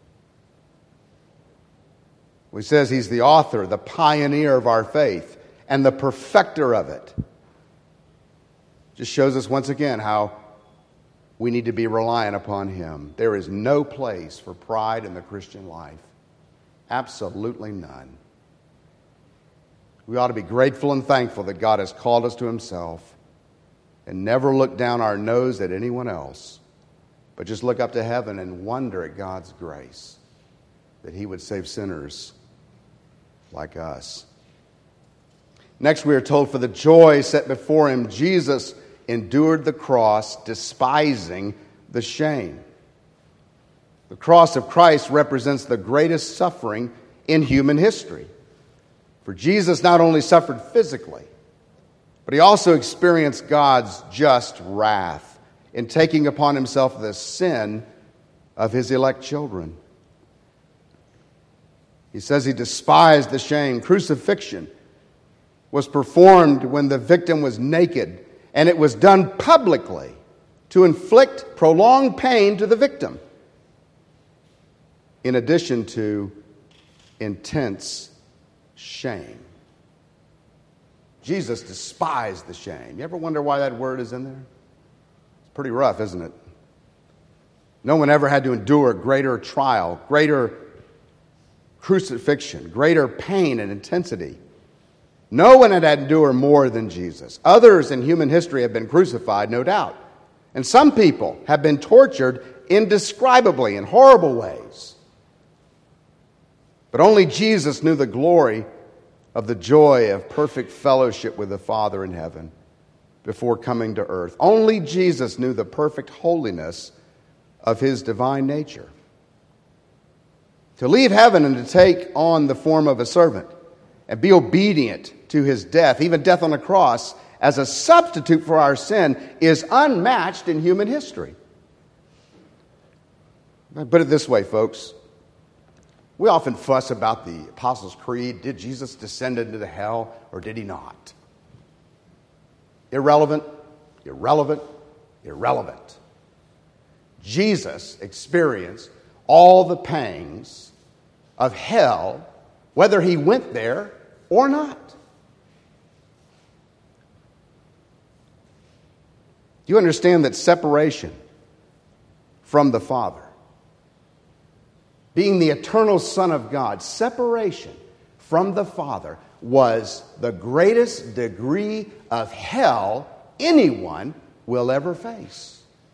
He says he's the author, the pioneer of our faith, and the perfecter of it. Just shows us once again how we need to be reliant upon him. There is no place for pride in the Christian life. Absolutely none. We ought to be grateful and thankful that God has called us to himself and never look down our nose at anyone else, but just look up to heaven and wonder at God's grace that he would save sinners like us. Next, we are told, for the joy set before him, Jesus endured the cross, despising the shame. The cross of Christ represents the greatest suffering in human history. For Jesus not only suffered physically, but he also experienced God's just wrath in taking upon himself the sin of his elect children. He says he despised the shame. Crucifixion was performed when the victim was naked, and it was done publicly to inflict prolonged pain to the victim, in addition to intense shame. Jesus despised the shame. You ever wonder why that word is in there? It's pretty rough, isn't it? No one ever had to endure greater trial, greater crucifixion, greater pain and intensity. No one had had to endure more than Jesus. Others in human history have been crucified, no doubt. And some people have been tortured indescribably in horrible ways. But only Jesus knew the glory of the joy of perfect fellowship with the Father in heaven before coming to earth. Only Jesus knew the perfect holiness of his divine nature. To leave heaven and to take on the form of a servant and be obedient to his death, even death on a cross, as a substitute for our sin, is unmatched in human history. I put it this way, folks. We often fuss about the Apostles' Creed. Did Jesus descend into the hell or did he not? Irrelevant, irrelevant, irrelevant. Jesus experienced all the pangs of hell, whether he went there or not. Do you understand that separation from the Father, being the eternal Son of God, separation from the Father was the greatest degree of hell anyone will ever face?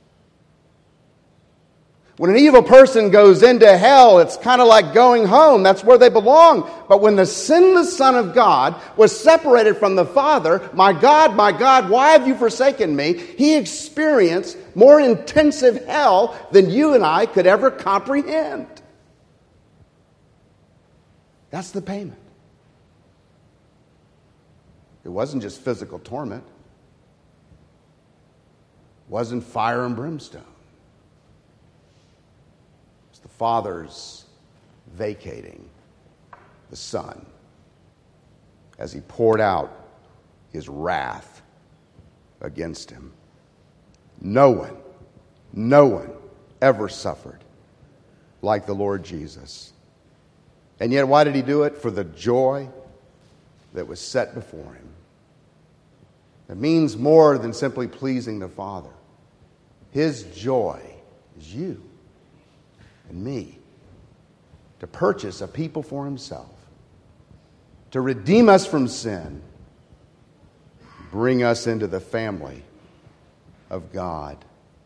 When an evil person goes into hell, it's kind of like going home. That's where they belong. But when the sinless Son of God was separated from the Father, my God, my God, why have you forsaken me? He experienced more intensive hell than you and I could ever comprehend. That's the payment. It wasn't just physical torment. It wasn't fire and brimstone. The Father's vacating the Son as he poured out his wrath against him. No one, no one ever suffered like the Lord Jesus. And yet, why did he do it? For the joy that was set before him. It means more than simply pleasing the Father. His joy is you and me, to purchase a people for himself, to redeem us from sin, bring us into the family of God.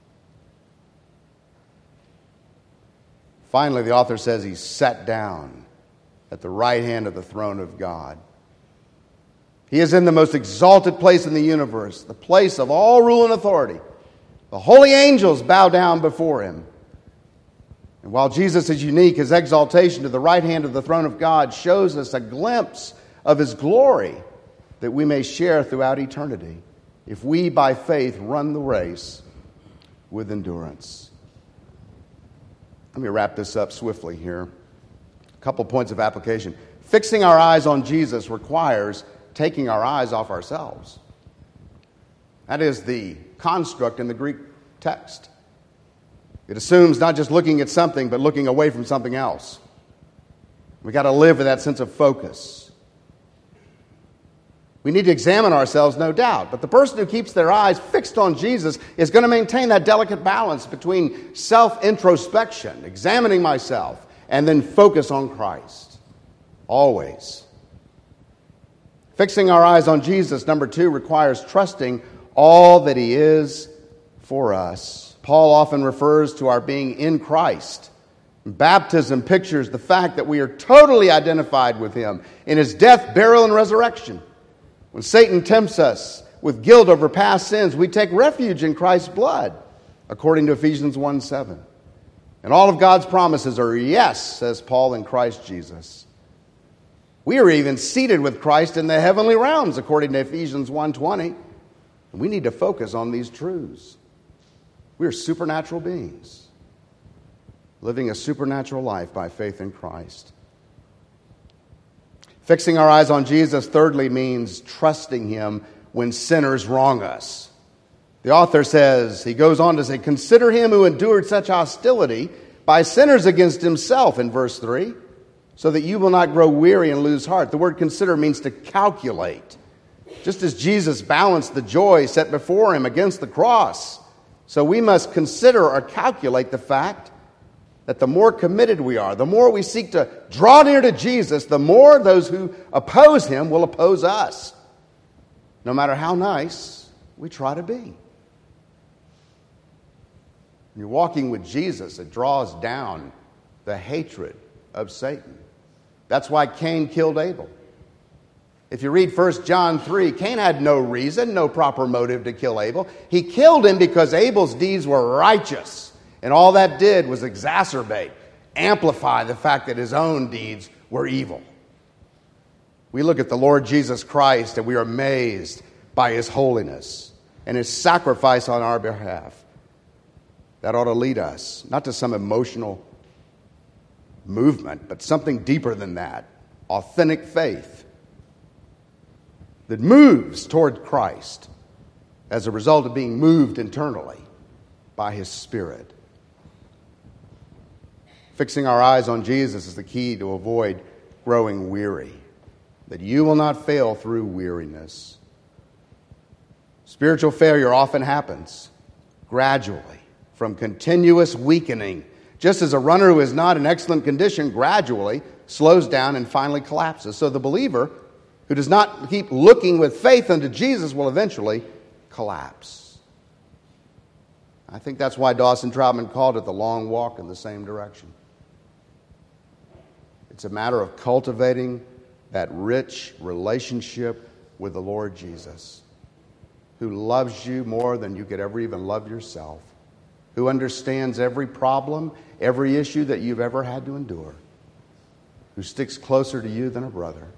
Finally, the author says he sat down at the right hand of the throne of God. He is in the most exalted place in the universe, the place of all rule and authority. The holy angels bow down before him. And while Jesus is unique, his exaltation to the right hand of the throne of God shows us a glimpse of his glory that we may share throughout eternity if we, by faith, run the race with endurance. Let me wrap this up swiftly here. A couple points of application. Fixing our eyes on Jesus requires taking our eyes off ourselves. That is the construct in the Greek text. It assumes not just looking at something, but looking away from something else. We've got to live with that sense of focus. We need to examine ourselves, no doubt. But the person who keeps their eyes fixed on Jesus is going to maintain that delicate balance between self-introspection, examining myself, and then focus on Christ. Always. Fixing our eyes on Jesus, number two, requires trusting all that he is for us. Paul often refers to our being in Christ. Baptism pictures the fact that we are totally identified with him in his death, burial, and resurrection. When Satan tempts us with guilt over past sins, we take refuge in Christ's blood, according to Ephesians one seven. And all of God's promises are yes, says Paul, in Christ Jesus. We are even seated with Christ in the heavenly realms, according to Ephesians one twenty. And we need to focus on these truths. We are supernatural beings, living a supernatural life by faith in Christ. Fixing our eyes on Jesus, thirdly, means trusting him when sinners wrong us. The author says, he goes on to say, consider him who endured such hostility by sinners against himself, in verse three, so that you will not grow weary and lose heart. The word consider means to calculate. Just as Jesus balanced the joy set before him against the cross, so we must consider or calculate the fact that the more committed we are, the more we seek to draw near to Jesus, the more those who oppose him will oppose us, no matter how nice we try to be. When you're walking with Jesus, it draws down the hatred of Satan. That's why Cain killed Abel. If you read First John three, Cain had no reason, no proper motive to kill Abel. He killed him because Abel's deeds were righteous. And all that did was exacerbate, amplify the fact that his own deeds were evil. We look at the Lord Jesus Christ and we are amazed by his holiness and his sacrifice on our behalf. That ought to lead us, not to some emotional movement, but something deeper than that. Authentic faith that moves toward Christ as a result of being moved internally by His Spirit. Fixing our eyes on Jesus is the key to avoid growing weary, that you will not fail through weariness. Spiritual failure often happens gradually from continuous weakening, just as a runner who is not in excellent condition gradually slows down and finally collapses. So the believer who does not keep looking with faith unto Jesus will eventually collapse. I think that's why Dawson Troutman called it the long walk in the same direction. It's a matter of cultivating that rich relationship with the Lord Jesus, who loves you more than you could ever even love yourself, who understands every problem, every issue that you've ever had to endure, who sticks closer to you than a brother.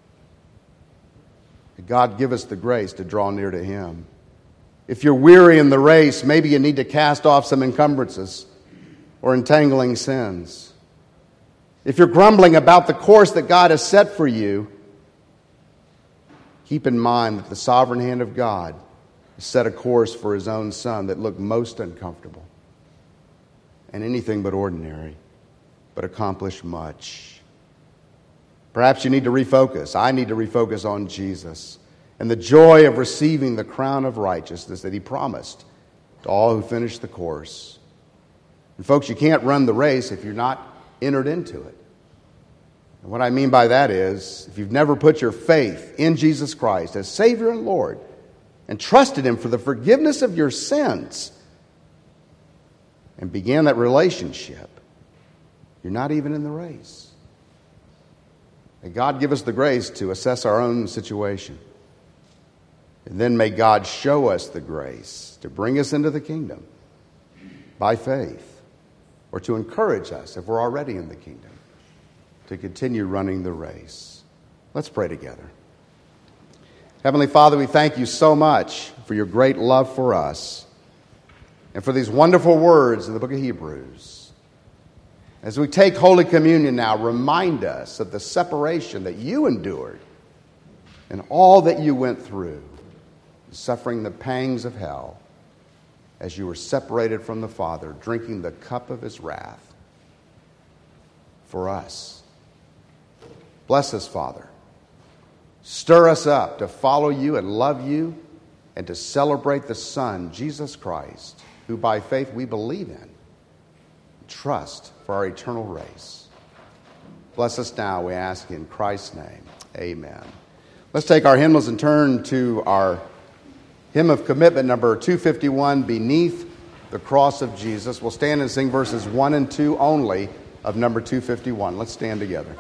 God, give us the grace to draw near to Him. If you're weary in the race, maybe you need to cast off some encumbrances or entangling sins. If you're grumbling about the course that God has set for you, keep in mind that the sovereign hand of God has set a course for His own Son that looked most uncomfortable and anything but ordinary, but accomplished much. Perhaps you need to refocus. I need to refocus on Jesus and the joy of receiving the crown of righteousness that He promised to all who finish the course. And folks, you can't run the race if you're not entered into it. And what I mean by that is, if you've never put your faith in Jesus Christ as Savior and Lord and trusted Him for the forgiveness of your sins and began that relationship, you're not even in the race. May God give us the grace to assess our own situation. And then may God show us the grace to bring us into the kingdom by faith, or to encourage us, if we're already in the kingdom, to continue running the race. Let's pray together. Heavenly Father, we thank You so much for Your great love for us and for these wonderful words in the book of Hebrews. As we take Holy Communion now, remind us of the separation that You endured and all that You went through, suffering the pangs of hell as You were separated from the Father, drinking the cup of His wrath for us. Bless us, Father. Stir us up to follow You and love You and to celebrate the Son, Jesus Christ, who by faith we believe in, trust for our eternal race. Bless us now, we ask in Christ's name. Amen. Let's take our hymnals and turn to our hymn of commitment, number two fifty-one, Beneath the Cross of Jesus. We'll stand and sing verses one and two only of number two fifty-one. Let's stand together.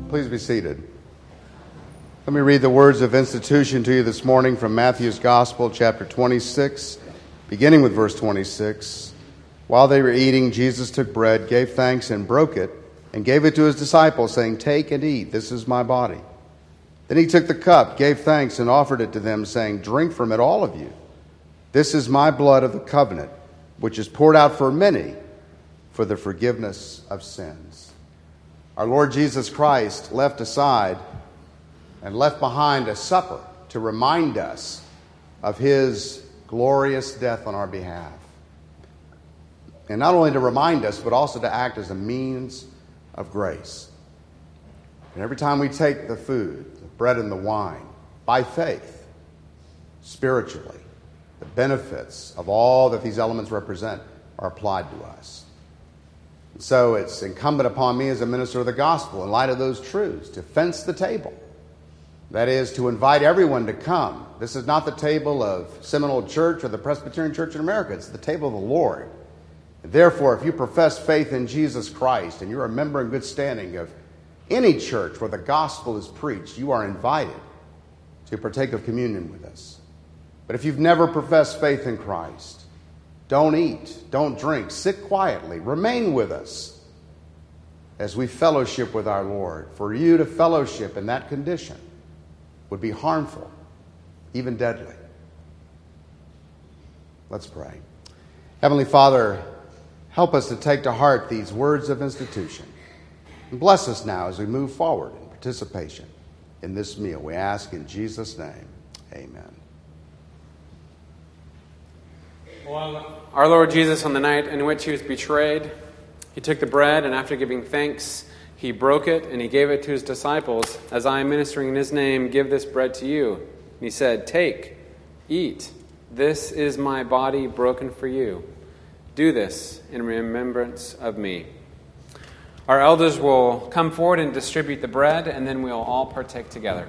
Please be seated. Let me read the words of institution to you this morning from Matthew's Gospel, chapter twenty-six, beginning with verse twenty-six. While they were eating, Jesus took bread, gave thanks, and broke it, and gave it to his disciples, saying, "Take and eat, this is my body." Then he took the cup, gave thanks, and offered it to them, saying, "Drink from it, all of you. This is my blood of the covenant, which is poured out for many for the forgiveness of sins." Our Lord Jesus Christ left aside and left behind a supper to remind us of his glorious death on our behalf. And not only to remind us, but also to act as a means of grace. And every time we take the food, the bread and the wine, by faith, spiritually, the benefits of all that these elements represent are applied to us. And so it's incumbent upon me as a minister of the gospel, in light of those truths, to fence the table. That is, to invite everyone to come. This is not the table of Seminole Church or the Presbyterian Church in America. It's the table of the Lord. And therefore, if you profess faith in Jesus Christ and you're a member in good standing of any church where the gospel is preached, you are invited to partake of communion with us. But if you've never professed faith in Christ, don't eat, don't drink, sit quietly, remain with us as we fellowship with our Lord. For you to fellowship in that condition would be harmful, even deadly. Let's pray. Heavenly Father, help us to take to heart these words of institution. And bless us now as we move forward in participation in this meal. We ask in Jesus' name, amen. Our Lord Jesus, on the night in which he was betrayed, he took the bread, and after giving thanks, he broke it, and he gave it to his disciples. "As I am ministering in his name, give this bread to you." And he said, "Take, eat. This is my body broken for you. Do this in remembrance of me." Our elders will come forward and distribute the bread, and then we'll all partake together.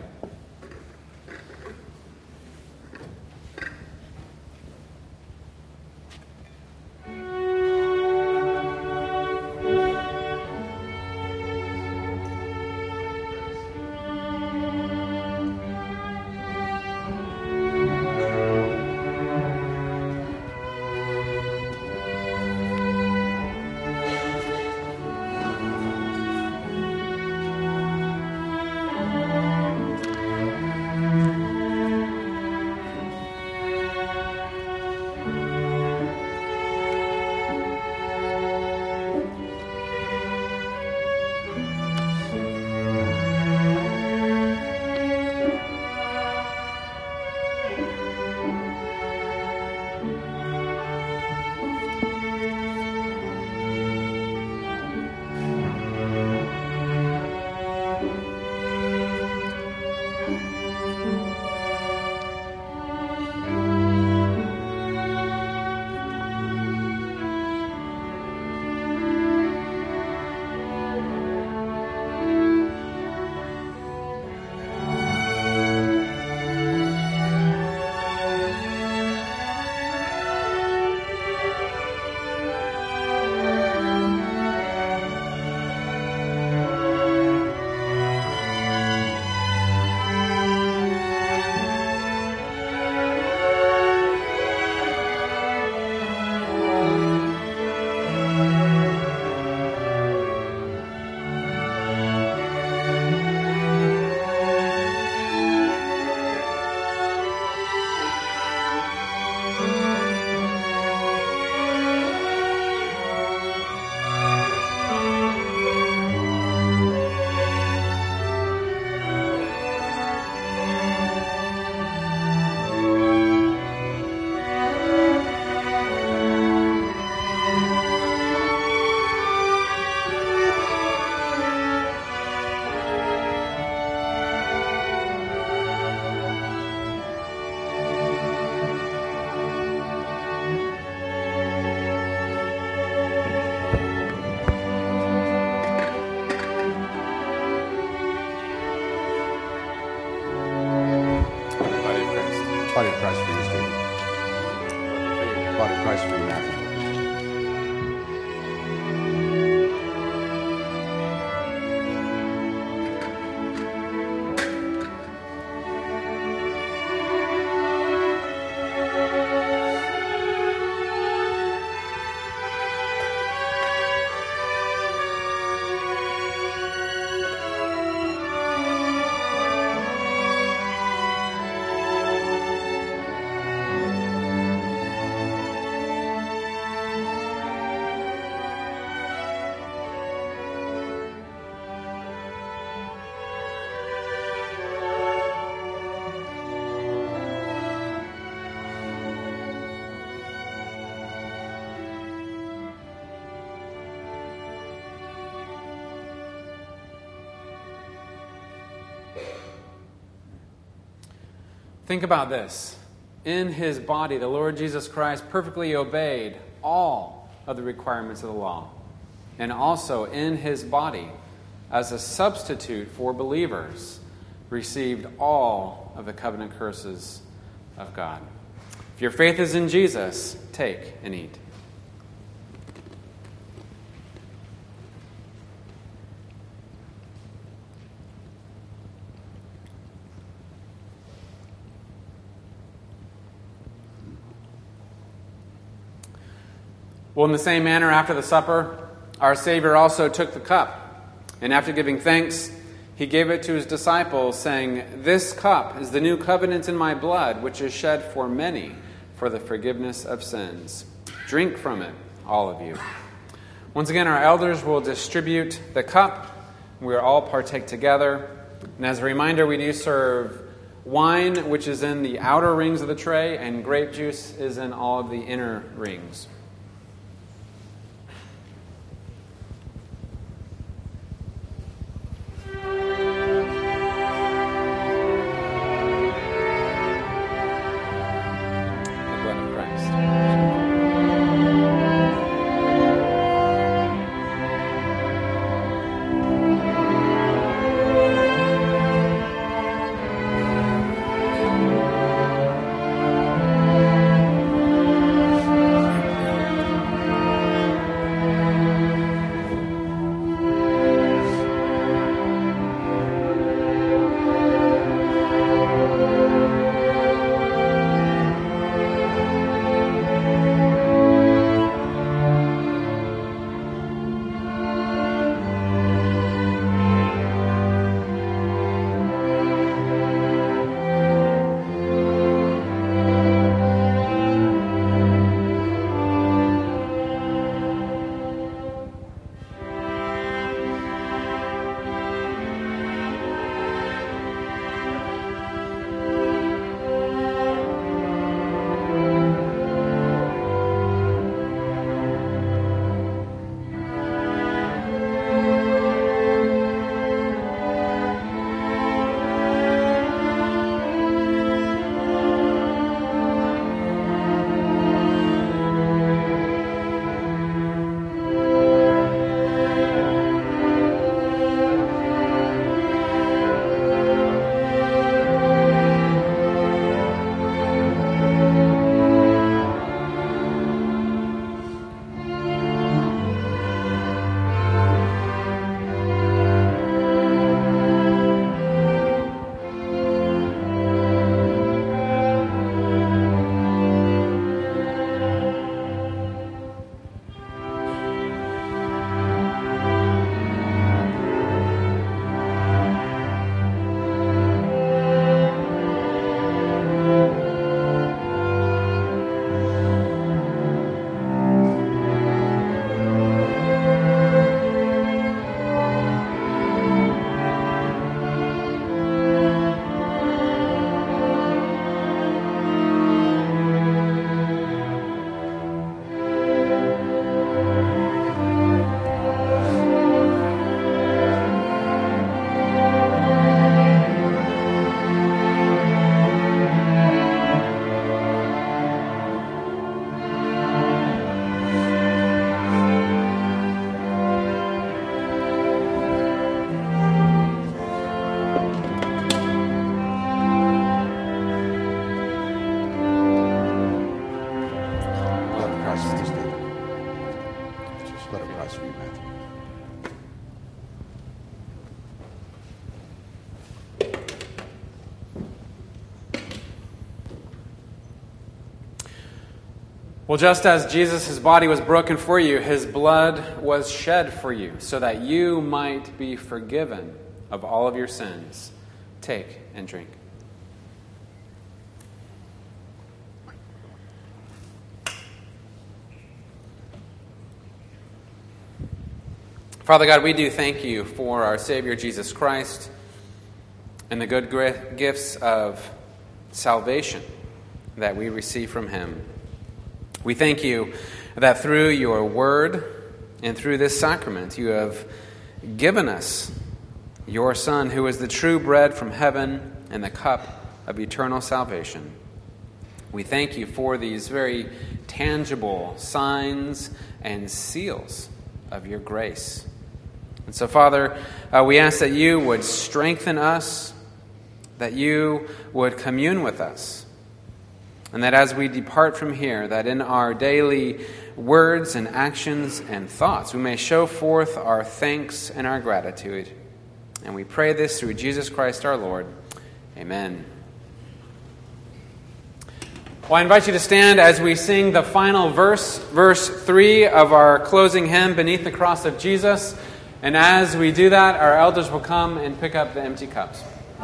Think about this. In his body, the Lord Jesus Christ perfectly obeyed all of the requirements of the law. And also in his body, as a substitute for believers, received all of the covenant curses of God. If your faith is in Jesus, take and eat. Well, in the same manner, after the supper, our Savior also took the cup, and after giving thanks, he gave it to his disciples, saying, "This cup is the new covenant in my blood, which is shed for many for the forgiveness of sins. Drink from it, all of you." Once again, our elders will distribute the cup. We will all partake together. And as a reminder, we do serve wine, which is in the outer rings of the tray, and grape juice is in all of the inner rings. Well, just as Jesus' body was broken for you, his blood was shed for you, so that you might be forgiven of all of your sins. Take and drink. Father God, we do thank you for our Savior Jesus Christ and the good gifts of salvation that we receive from him. We thank you that through your word and through this sacrament you have given us your Son, who is the true bread from heaven and the cup of eternal salvation. We thank you for these very tangible signs and seals of your grace. And so, Father, uh, we ask that you would strengthen us, that you would commune with us, and that as we depart from here, that in our daily words and actions and thoughts, we may show forth our thanks and our gratitude. And we pray this through Jesus Christ our Lord. Amen. Well, I invite you to stand as we sing the final verse, verse three of our closing hymn, Beneath the Cross of Jesus. And as we do that, our elders will come and pick up the empty cups.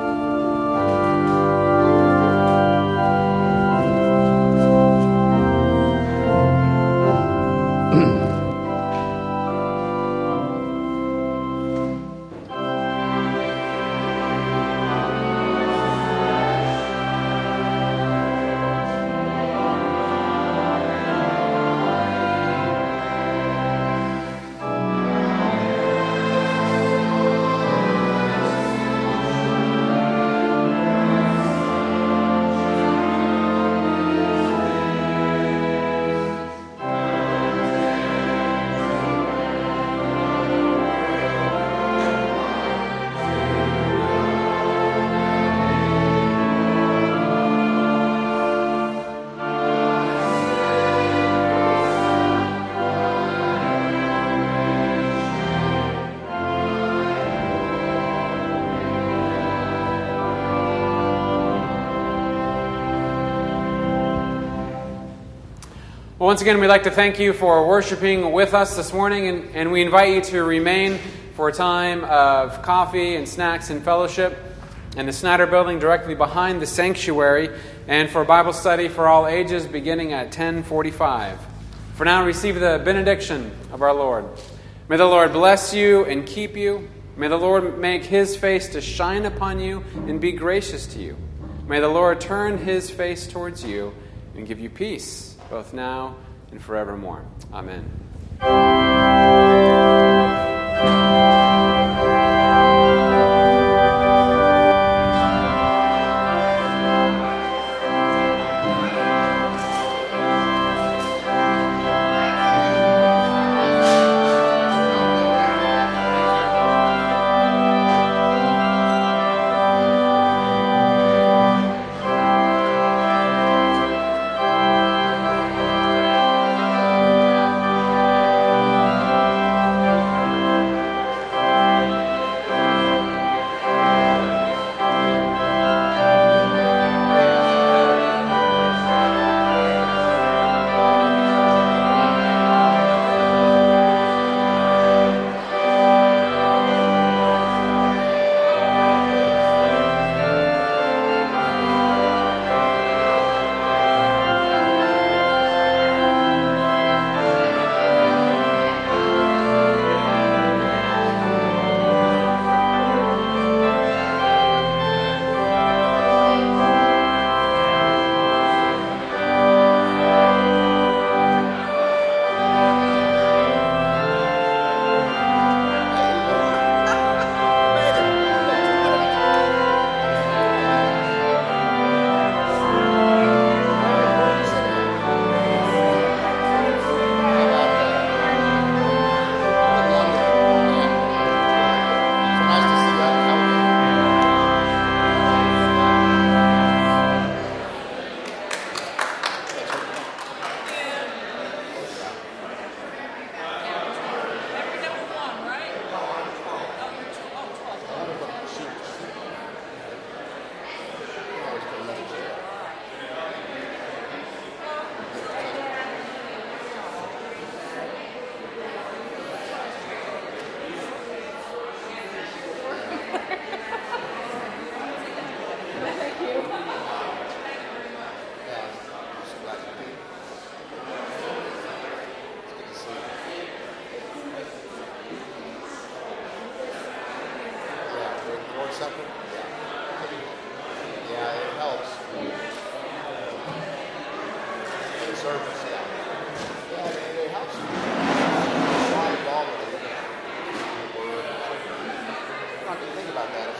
Well, once again, we'd like to thank you for worshiping with us this morning, and, and we invite you to remain for a time of coffee and snacks and fellowship in the Snyder Building directly behind the sanctuary, and for Bible study for all ages beginning at ten forty-five. For now, receive the benediction of our Lord. May the Lord bless you and keep you. May the Lord make his face to shine upon you and be gracious to you. May the Lord turn his face towards you and give you peace, both now and forevermore. Amen. Supper? Yeah. Yeah, it helps. Service.